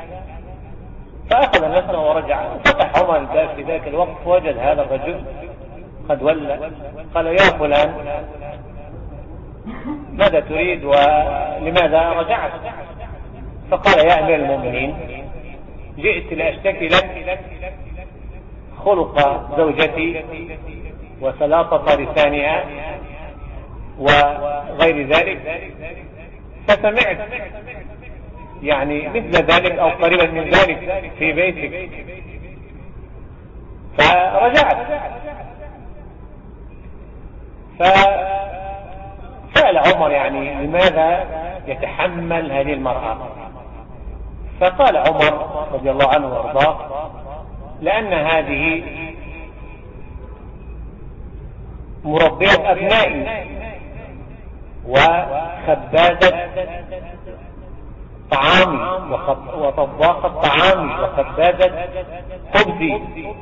فاخذ نفسه ورجع، فتح عمر الباب في ذاك الوقت وجد هذا الرجل قد ولى. قال يا فلان ماذا تريد ولماذا رجعت؟ فقال يا امير المؤمنين جئت لاشتكي لك خلق زوجتي وسلاطة لسانها وغير ذلك، فسمعت يعني مثل ذلك أو قريبا من ذلك في بيتك فرجعت. فسأل عمر يعني لماذا يتحمل هذه المرأة؟ فقال عمر رضي الله عنه وارضاه لأن هذه مربية أبنائي وخبازة طعامي وطباخة طعامي وخبازة خبزي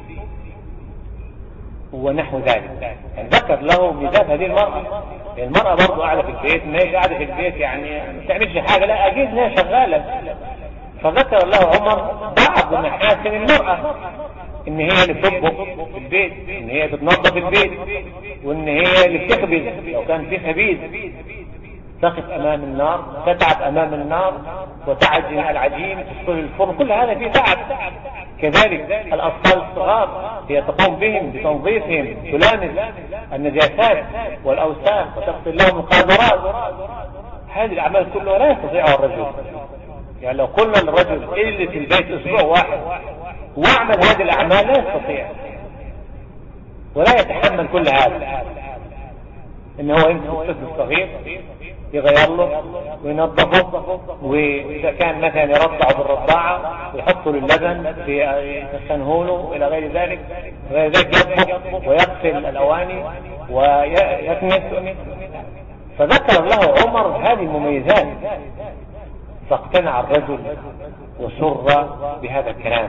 ونحو ذلك. يعني ذكر له ميزات هذه المرأة برضو قاعدة في البيت، ما هي قاعدة في البيت يعني ما تعملش حاجة، لا أكيد انها شغالة. فذكر له عمر بعض محاسن المرأة، ان هي اللي بتطبخ في البيت، ان هي بتنظف البيت، وان هي اللي بتخبز لو كان في خبيز، تقف امام النار، تتعب امام النار وتعجن العجين، تدخل الفرن، كل هذا فيه تعب. كذلك الاطفال الصغار هي تقوم بهم بتنظيفهم، تلامس النجاسات والاوساخ وتغسل لهم القاذورات. هذه الاعمال كلها لا يستطيعها الرجل. يعني لو قلنا للرجل اللي في البيت اسبوع واحد واعمل هذه الاعمال لا يستطيع ولا يتحمل كل هذا. ان هو يمسك الطفل الصغير يغير له وينظفه، واذا كان مثلا يرضعه بالرضاعه ويحط له اللبن يسخنه له الى غير ذلك، يطبخ ويغسل الاواني ويكنس. فذكر له عمر هذه المميزات، فاقتنع الرجل وسر بهذا الكلام.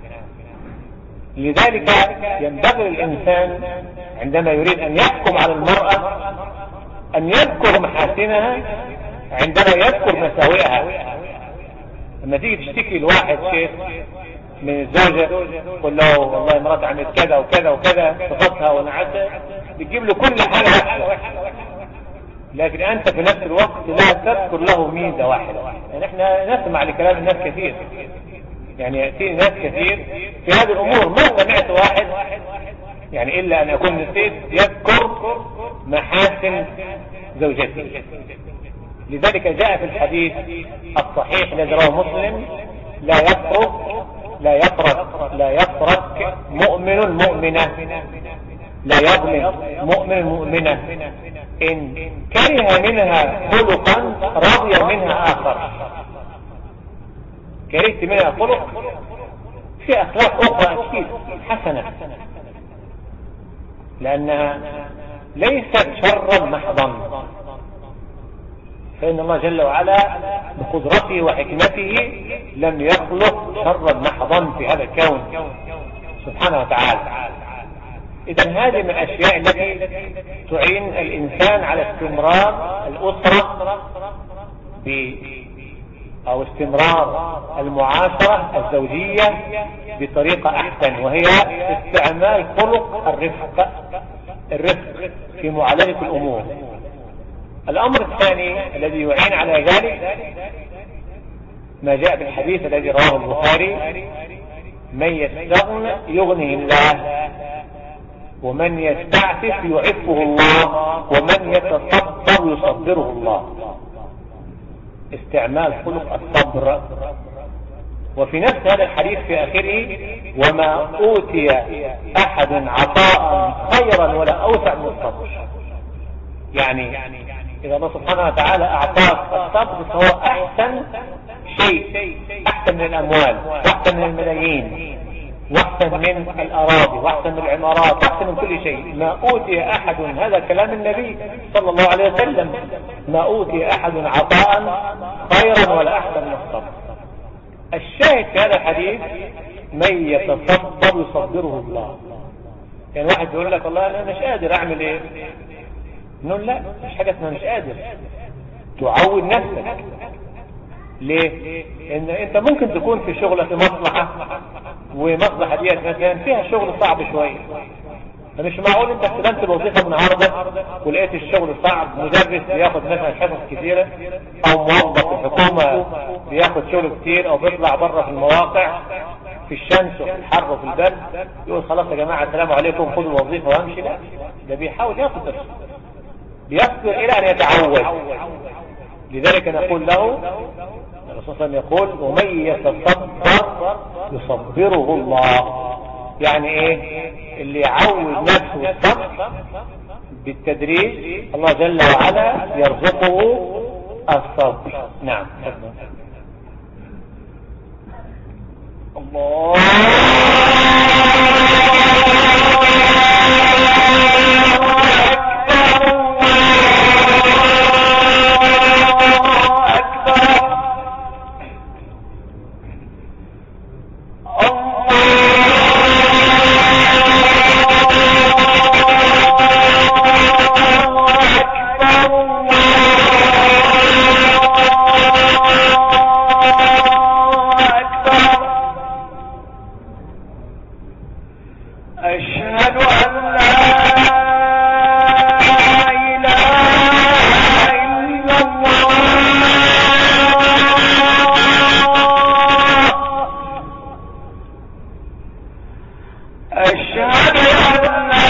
لذلك ينبغي الإنسان عندما يريد أن يحكم على المرأة أن يذكر محاسنها عندما يذكر مساوئها. لما تيجي تشتكي لواحد شيء من الزوجة تقول له والله مرات عملت كذا وكذا وكذا صفتها ونعتها، بتجيب له كل حاجة وحشة، لكن أنت في نفس الوقت لا تذكر له ميزة واحدة. يعني احنا نسمع لكلام الناس كثير، يعني يأتي ناس كثير في هذه الأمور، ما سمعت واحد يعني إلا أن يكون نسيت يذكر محاسن زوجته. لذلك جاء في الحديث الصحيح الذي رواه مسلم: لا يفرق مؤمن مؤمنة، لا يظلم مؤمن مؤمنة، إن كره منها خلقا رضي منها آخر. كرهت منها خلق، في أخلاق أخرى أكيد حسنة، لأنها ليست شرا محضا، فإن الله جل وعلا بقدرته وحكمته لم يخلق شرا محضا في هذا الكون سبحانه وتعالى. إذن هذه من الأشياء التي تعين الإنسان على استمرار الأسرة أو استمرار المعاشرة الزوجية بطريقة أحسن، وهي استعمال خلق الرفق في معالجة الأمور. الأمر الثاني الذي يعين على ذلك ما جاء في الحديث الذي رواه البخاري: من يستغن يغنه الله، ومن يستعفف يعفه الله، ومن يتصبر يصبره الله. استعمال خلق الصبر. وفي نفس هذا الحديث في آخره: وما أوتي أحد عطاء خيرا ولا أوسع من الصبر. يعني إذا الله سبحانه وتعالى أعطاك الصبر فهو أحسن شيء، أحسن من الأموال، وأحسن من الملايين، واحسن من الأراضي، واحسن من العمارات، واحسن من كل شيء. ما أوتي أحد، هذا كلام النبي صلى الله عليه وسلم: ما أوتي أحد عطاء خيرا ولا أحسن من الصبر. الشاهد في هذا الحديث: من يتصبر يصبره الله. يعني واحد يقول لك والله أنا مش قادر أعمل إيه، نقول لا، مش حاجة اسمها مش قادر، تعود نفسك. ليه؟ إن أنت ممكن تكون في شغلة في مصلحة، ومصلحة ديت مثلا فيها شغل صعب شوية، فمش معقول انت استلمت الوظيفة النهاردة ولقيت الشغل صعب، مدرس بياخد مثلا حصص كثيرة، او موظف الحكومة بياخد شغل كتير، او بيطلع بره في المواقع في الشمس وفي الحر وفي البرد، يقول خلاص يا جماعة السلام عليكم خذوا الوظيفة وامشي. لا، ده بيحاول ياخد نفسه، بيصبر الى ان يتعود. لذلك نقول له الرسول صلى الله عليه وسلم يقول: ومن يتصبر يصبره الله. يعني ايه؟ اللي يعود نفسه الصبر بالتدريج الله جل وعلا يرزقه الصبر. نعم. الله أشهد أن لا إله إلا الله أشهد أن لا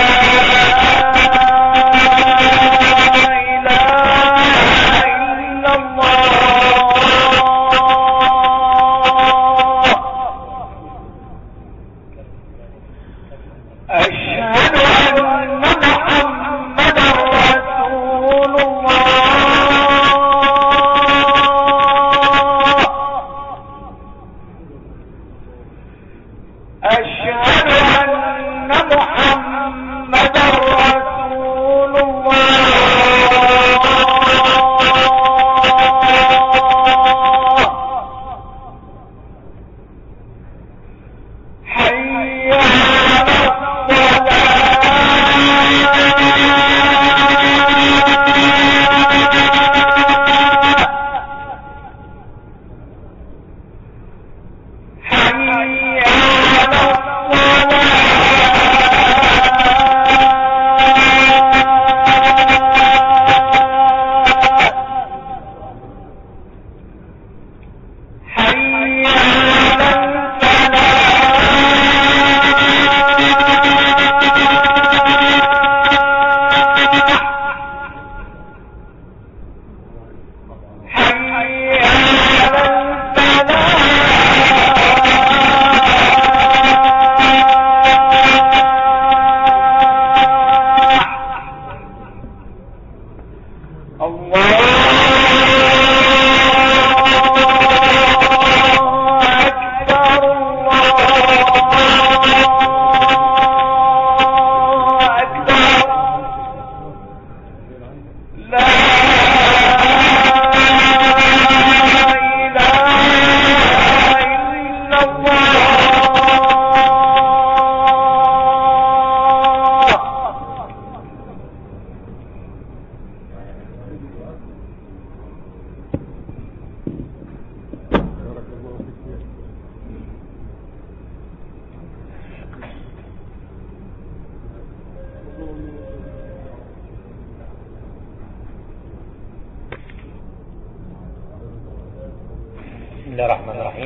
بسم الله الرحمن الرحيم.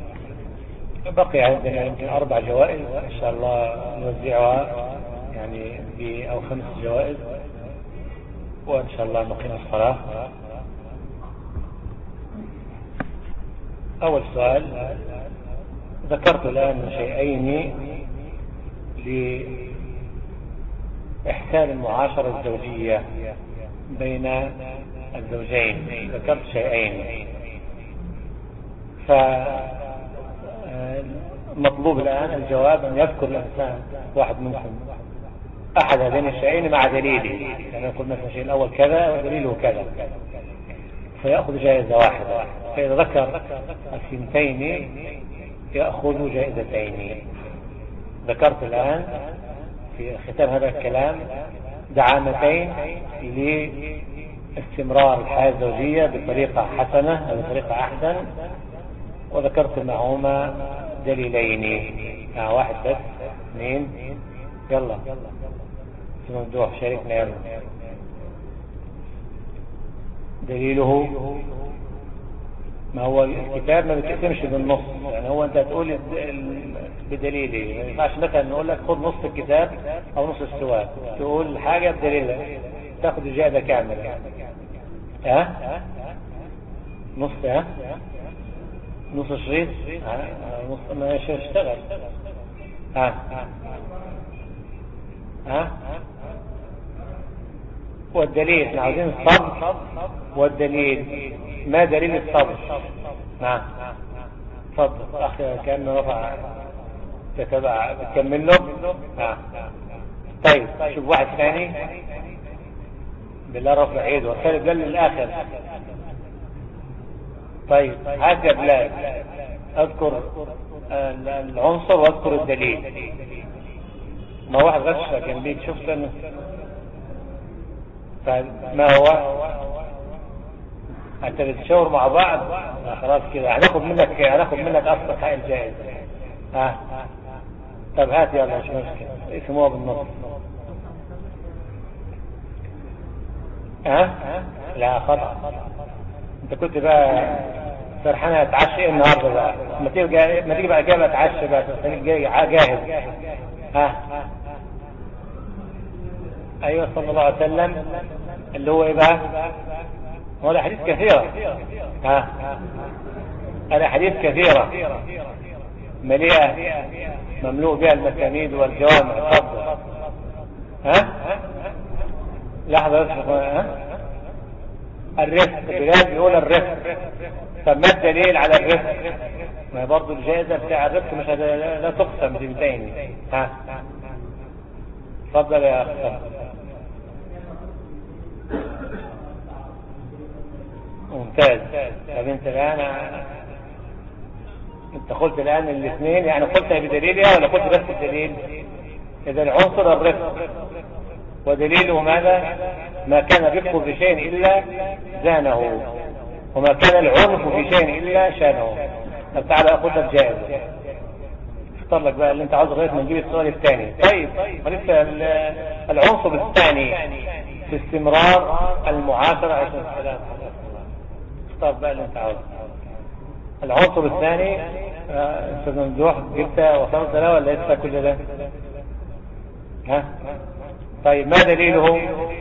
بقي عندنا يمكن 4 جوائز إن شاء الله نوزعها يعني أو 5 جوائز، وإن شاء الله نقيم الصلاة. أول سؤال: ذكرت الآن شيئين لإحسان المعاشرة الزوجية بين الزوجين. ذكرت شيئين، فمطلوب الآن الجواب أن يذكر الإنسان واحد منكم أحد هذين الشيئين مع دليله، يعني يقول مثلا الشيء الأول كذا ودليله كذا، فيأخذ جائزة واحدة. فإذا ذكر الثنتين يأخذ جائزتين. ذكرت الآن في ختام هذا الكلام دعامتين لاستمرار الحياة الزوجية بطريقة حسنة أو بطريقة أحسن، وذكرت معهما دليلين. واحد بس، 2، يلا ممدوح شاركنا يلا. دليله ما هو الكتاب ما بيتقسمش بالنص، يعني هو انت هتقول بدليله، ما ينفعش مثلا نقول لك خد نص الكتاب او نص السواد، تقول حاجة بدليلها تاخد الجائزة كاملة. نص نص الشريط نص ما يشتغل. والدليل احنا عاوزين الصبر، والدليل ما دليل الصبر؟ نعم تفضل اخي، كأنه رفع تتبع بتكمل له. طيب شوف واحد ثاني بالله رفع ايده وخلي بلال للاخر. طيب هات يا بلال، اذكر العنصر واذكر الدليل. ما واحد غشة جنبيك، شفت انا ما هو انت بتشاور مع بعض. خلاص كده هناخد منك اصلا حق الجائزة. طب هات يلا مش مشكلة اسموها بالنص. لا خطأ. انت كنت بقى فرحانة اتعشى ايه النهاردة بقى؟ ما تيجي بقى جاي اتعشى بقى جاهز. ايوه صلى الله عليه وسلم اللي هو ايه بقى؟ هو الاحاديث كثيرة. الاحاديث كثيرة مليئة مملوء بها المسانيد والجوامع. تفضل. لحظة بس. الرفق بلاد بيقول الرفق. طب ما الدليل على الرفق؟ ما برضو الجائزة بتاع الرفق مش لا تقسم بنتين. تفضل يا أخي. ممتاز. طب انت الآن انت قلت الآن الاثنين، يعني قلتها بدليلها ولا قلت بس الدليل؟ إذا العنصر الرفق ودليله ماذا؟ ما كان الرفق في شيء إلا زانه، وما كان العنف في شيء إلا شانه. طب تعالى أخذ الجائزة. اختار لك بقى اللي انت عاوزه لغاية ما نجيب السؤال الثاني. طيب ولسه العنصر الثاني في استمرار المعاشرة. عشان السلام. اختار بقى اللي انت عاوزه. العنصر الثاني استاذ ممدوح جبت وصلت له ولا لسه كل ده؟ طيب ما دليله؟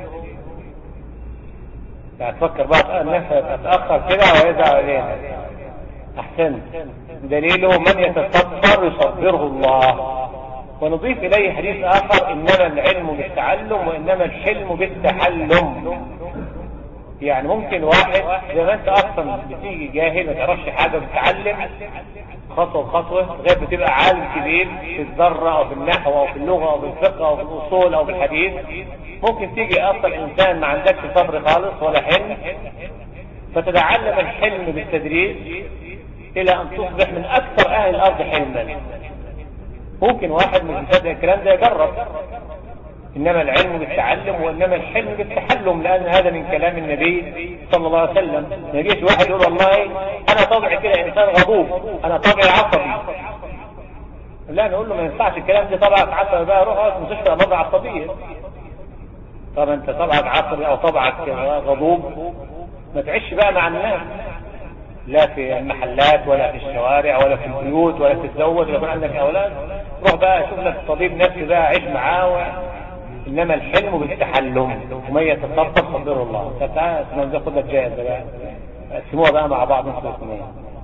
يعني تفكر بقى الناس تتأخر كده ويزعل علينا. احسنت. دليله من يتصبر يصبره الله. ونضيف اليه حديث اخر: انما العلم بالتعلم وانما الحلم بالتحلم. يعني ممكن واحد زي ما انت اصلا بتيجي جاهل ما تعرفش حاجه بتتعلم خطوه بخطوه لغايه بتبقى عالم كبير في الذره او في النحو او في اللغه او في الفقه او في الاصول او في الحديث. ممكن تيجي اصلا انسان ما عندكش صبر خالص ولا حلم، فتتعلم الحلم بالتدريج الى ان تصبح من اكثر اهل الارض حلما. ممكن واحد مش مصدق الكلام ده يجرب. انما العلم بالتعلم وانما الحلم بالتحلم، لان هذا من كلام النبي صلى الله عليه وسلم. ما يجيش واحد يقول والله انا طبعي كده انسان غضوب، انا طبعي عصبي. لا نقول له ما ينفعش الكلام ده، طبعك عصبي بقى روح اقعد مستشفى امراض عصبيه. طب انت طبعك عصبي او طبعك غضوب ما تعيش بقى مع الناس، لا في المحلات ولا في الشوارع ولا في البيوت ولا تتزوج ولا يكون عندك اولاد. روح بقى شوف لك طبيب نفسي بقى عيش معاه. انما الحلم بالتحلم ومن يتصبر صبره الله. طب تعالى ناخد لك جائزه بقى، قسموها بقى مع بعض نص الاثنين.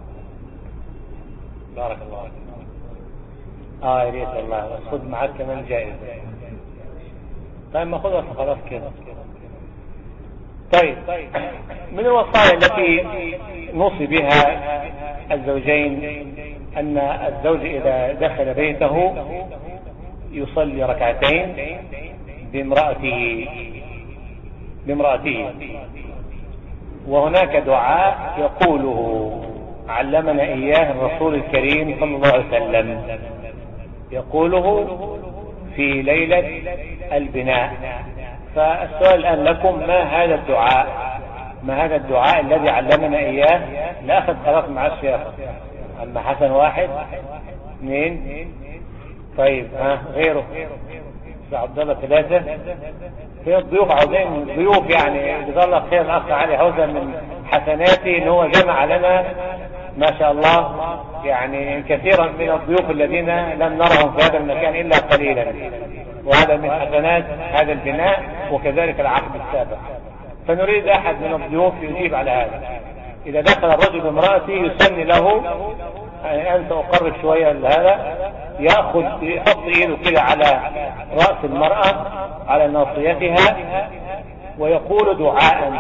بارك الله فيك. يا ريت والله خد معاك كمان جائزه. طيب ما خدها خلاص كده. طيب من الوصايا التي نوصي بها الزوجين ان الزوج اذا دخل بيته يصلي ركعتين بامرأته. وهناك دعاء يقوله علمنا إياه الرسول الكريم صلى الله عليه وسلم، يقوله في ليلة البناء. فالسؤال الآن لكم: ما هذا الدعاء الذي علمنا إياه؟ لا أخذ خلاص مع الشيخ. أما حسن 1 2. طيب غيره عبد الله 3. في الضيوف عاوزين ضيوف، يعني جزاه الله خير الاخ علي حوزه من حسناته ان هو جمع لنا ما شاء الله يعني كثيرا من الضيوف الذين لم نرهم في هذا المكان الا قليلا، وهذا من حسنات هذا البناء وكذلك العقد السابق. فنريد احد من الضيوف يجيب على هذا. اذا دخل الرجل بامرأته يسن له انت اقرب شويه لهذا، يحط ايده كده على رأس المرأة على ناصيتها ويقول دعاء.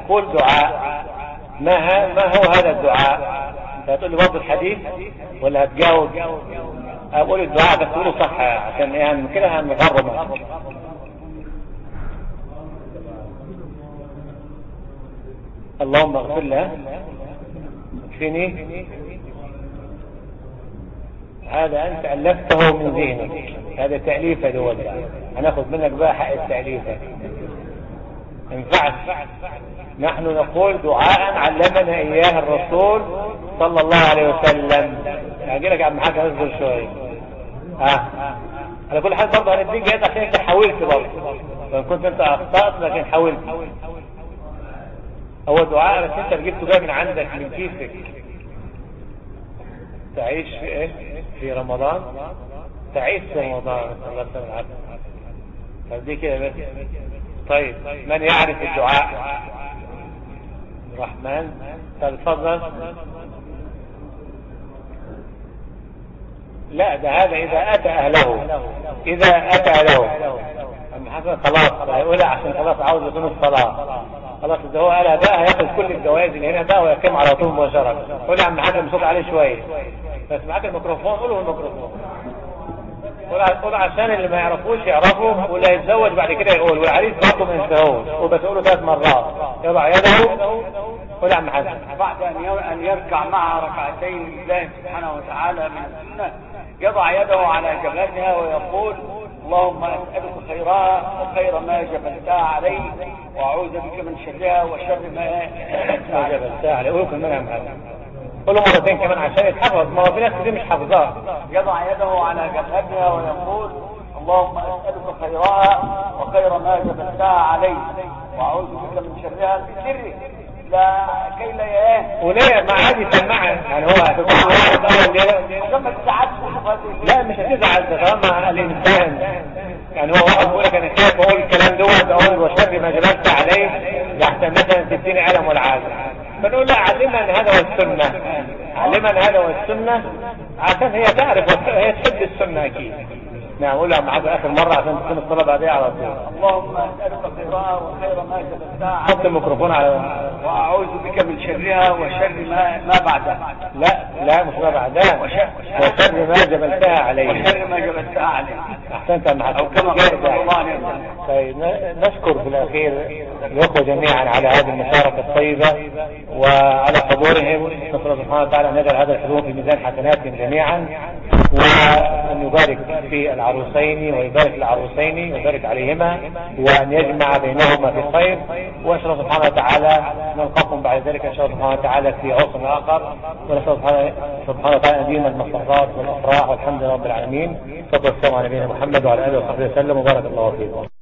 ما هو هذا الدعاء؟ انت هتقول لي برضه الحديث ولا هتجاوب؟ اقول الدعاء بس تقوله صح عشان يعني كده هنغرب. اللهم اغفر لها اكفني. هذا انت الفته من ذهنك، هذا تأليفه دول. هناخد منك بقى حق التأليفه. انفعت. نحن نقول دعاء علمنا اياه الرسول صلى الله عليه وسلم. هاجي لك يا عم حاجه اصبر شويه. على كل حال برضه هنديك جايز عشان انت حاولت برضه، لو كنت انت اخطأت لكن حاولت. هو دعاء بس انت جبته جاي من عندك من كيفك. تعيش في ايه؟ في رمضان، تعيش في رمضان. الله سبحانه وتعالى. طب دي كده بس. طيب من يعرف الدعاء؟ الرحمن. طب اتفضل. لا ده هذا اذا اتى اهله، اذا اتى اهله اما حسن خلاص هيقولها عشان خلاص عاوز يكون الصلاة خلاص. ده هو قالها بقى هياخد كل الجوائز اللي هنا بقى ويقيم على طول مباشرة. قول يا عم حسن صوت عليه شوية بس معاك الميكروفون، قوله الميكروفون. قول عشان اللي ما يعرفوش يعرفوا، واللي هيتزوج بعد كده يقول، والعريس برضه ما ينساهوش وبس يقوله 3 مرات. يضع يده. قول يا عم حسن. بعد أن يركع مع ركعتين لله سبحانه وتعالى من السنة يضع يده على جبهتها ويقول اللهم أسألك خيرها وخير ما جبلتها عليه وأعوذ بك من شرها وشر ما جبلتها عليه. قولوا كمان يا عم حسن، قولوا مرتين كمان عشان يتحفظ، ما هو في ناس كتير مش حافظاه. يضع يده على جبهتها ويقول اللهم أسألك خيرها وخير ما جبلتها عليه وأعوذ بك من شرها بسره لا كي لا ايه. وليه ما عادي سمعها يعني هو عشان ما تزعلش. لا مش هتزعل، ده طالما الانسان يعني هو واحد بيقول لك انا خايف اقول الكلام دوت اقول وشر ما جبلت عليه يحتمل مثلا تديني علم والعاده، فنقول لا علمنا ان هذا هو السنه، علمنا ان هذا هو السنه عشان هي تعرف هي تحب السنه اكيد. نعم قولها معاك اخر مرة عشان تكون الصلاة بعدها على طول. اللهم اسألك خيرها وخير ما جبلتها عليه. حط الميكروفون على. واعوذ بك من شرها وشر ما بعدها. لا مش ما بعدها. وشر ما جبلتها عليه. وشر ما جبلتها عليه. احسنت يا محمد. او كما قال الله عليه وسلم. طيب نشكر في الاخير الاخوة جميعا على هذه المشاركة الطيبة وعلى حضورهم. نسأل الله سبحانه وتعالى ان يجعل هذا الحضور في ميزان حسناتهم جميعا، وأن يبارك في العروسين ويبارك العروسين ويبارك عليهما، وأن يجمع بينهما في خير. وأسأل الله سبحانه وتعالى نلقاكم بعد ذلك إن شاء الله سبحانه وتعالى في عرس آخر، ونسأل الله سبحانه وتعالى أن يدينا المصلحات والأفراح والحمد لله رب العالمين. صلى الله على نبينا محمد وعلى آله وصحبه وسلم وبارك الله فيكم.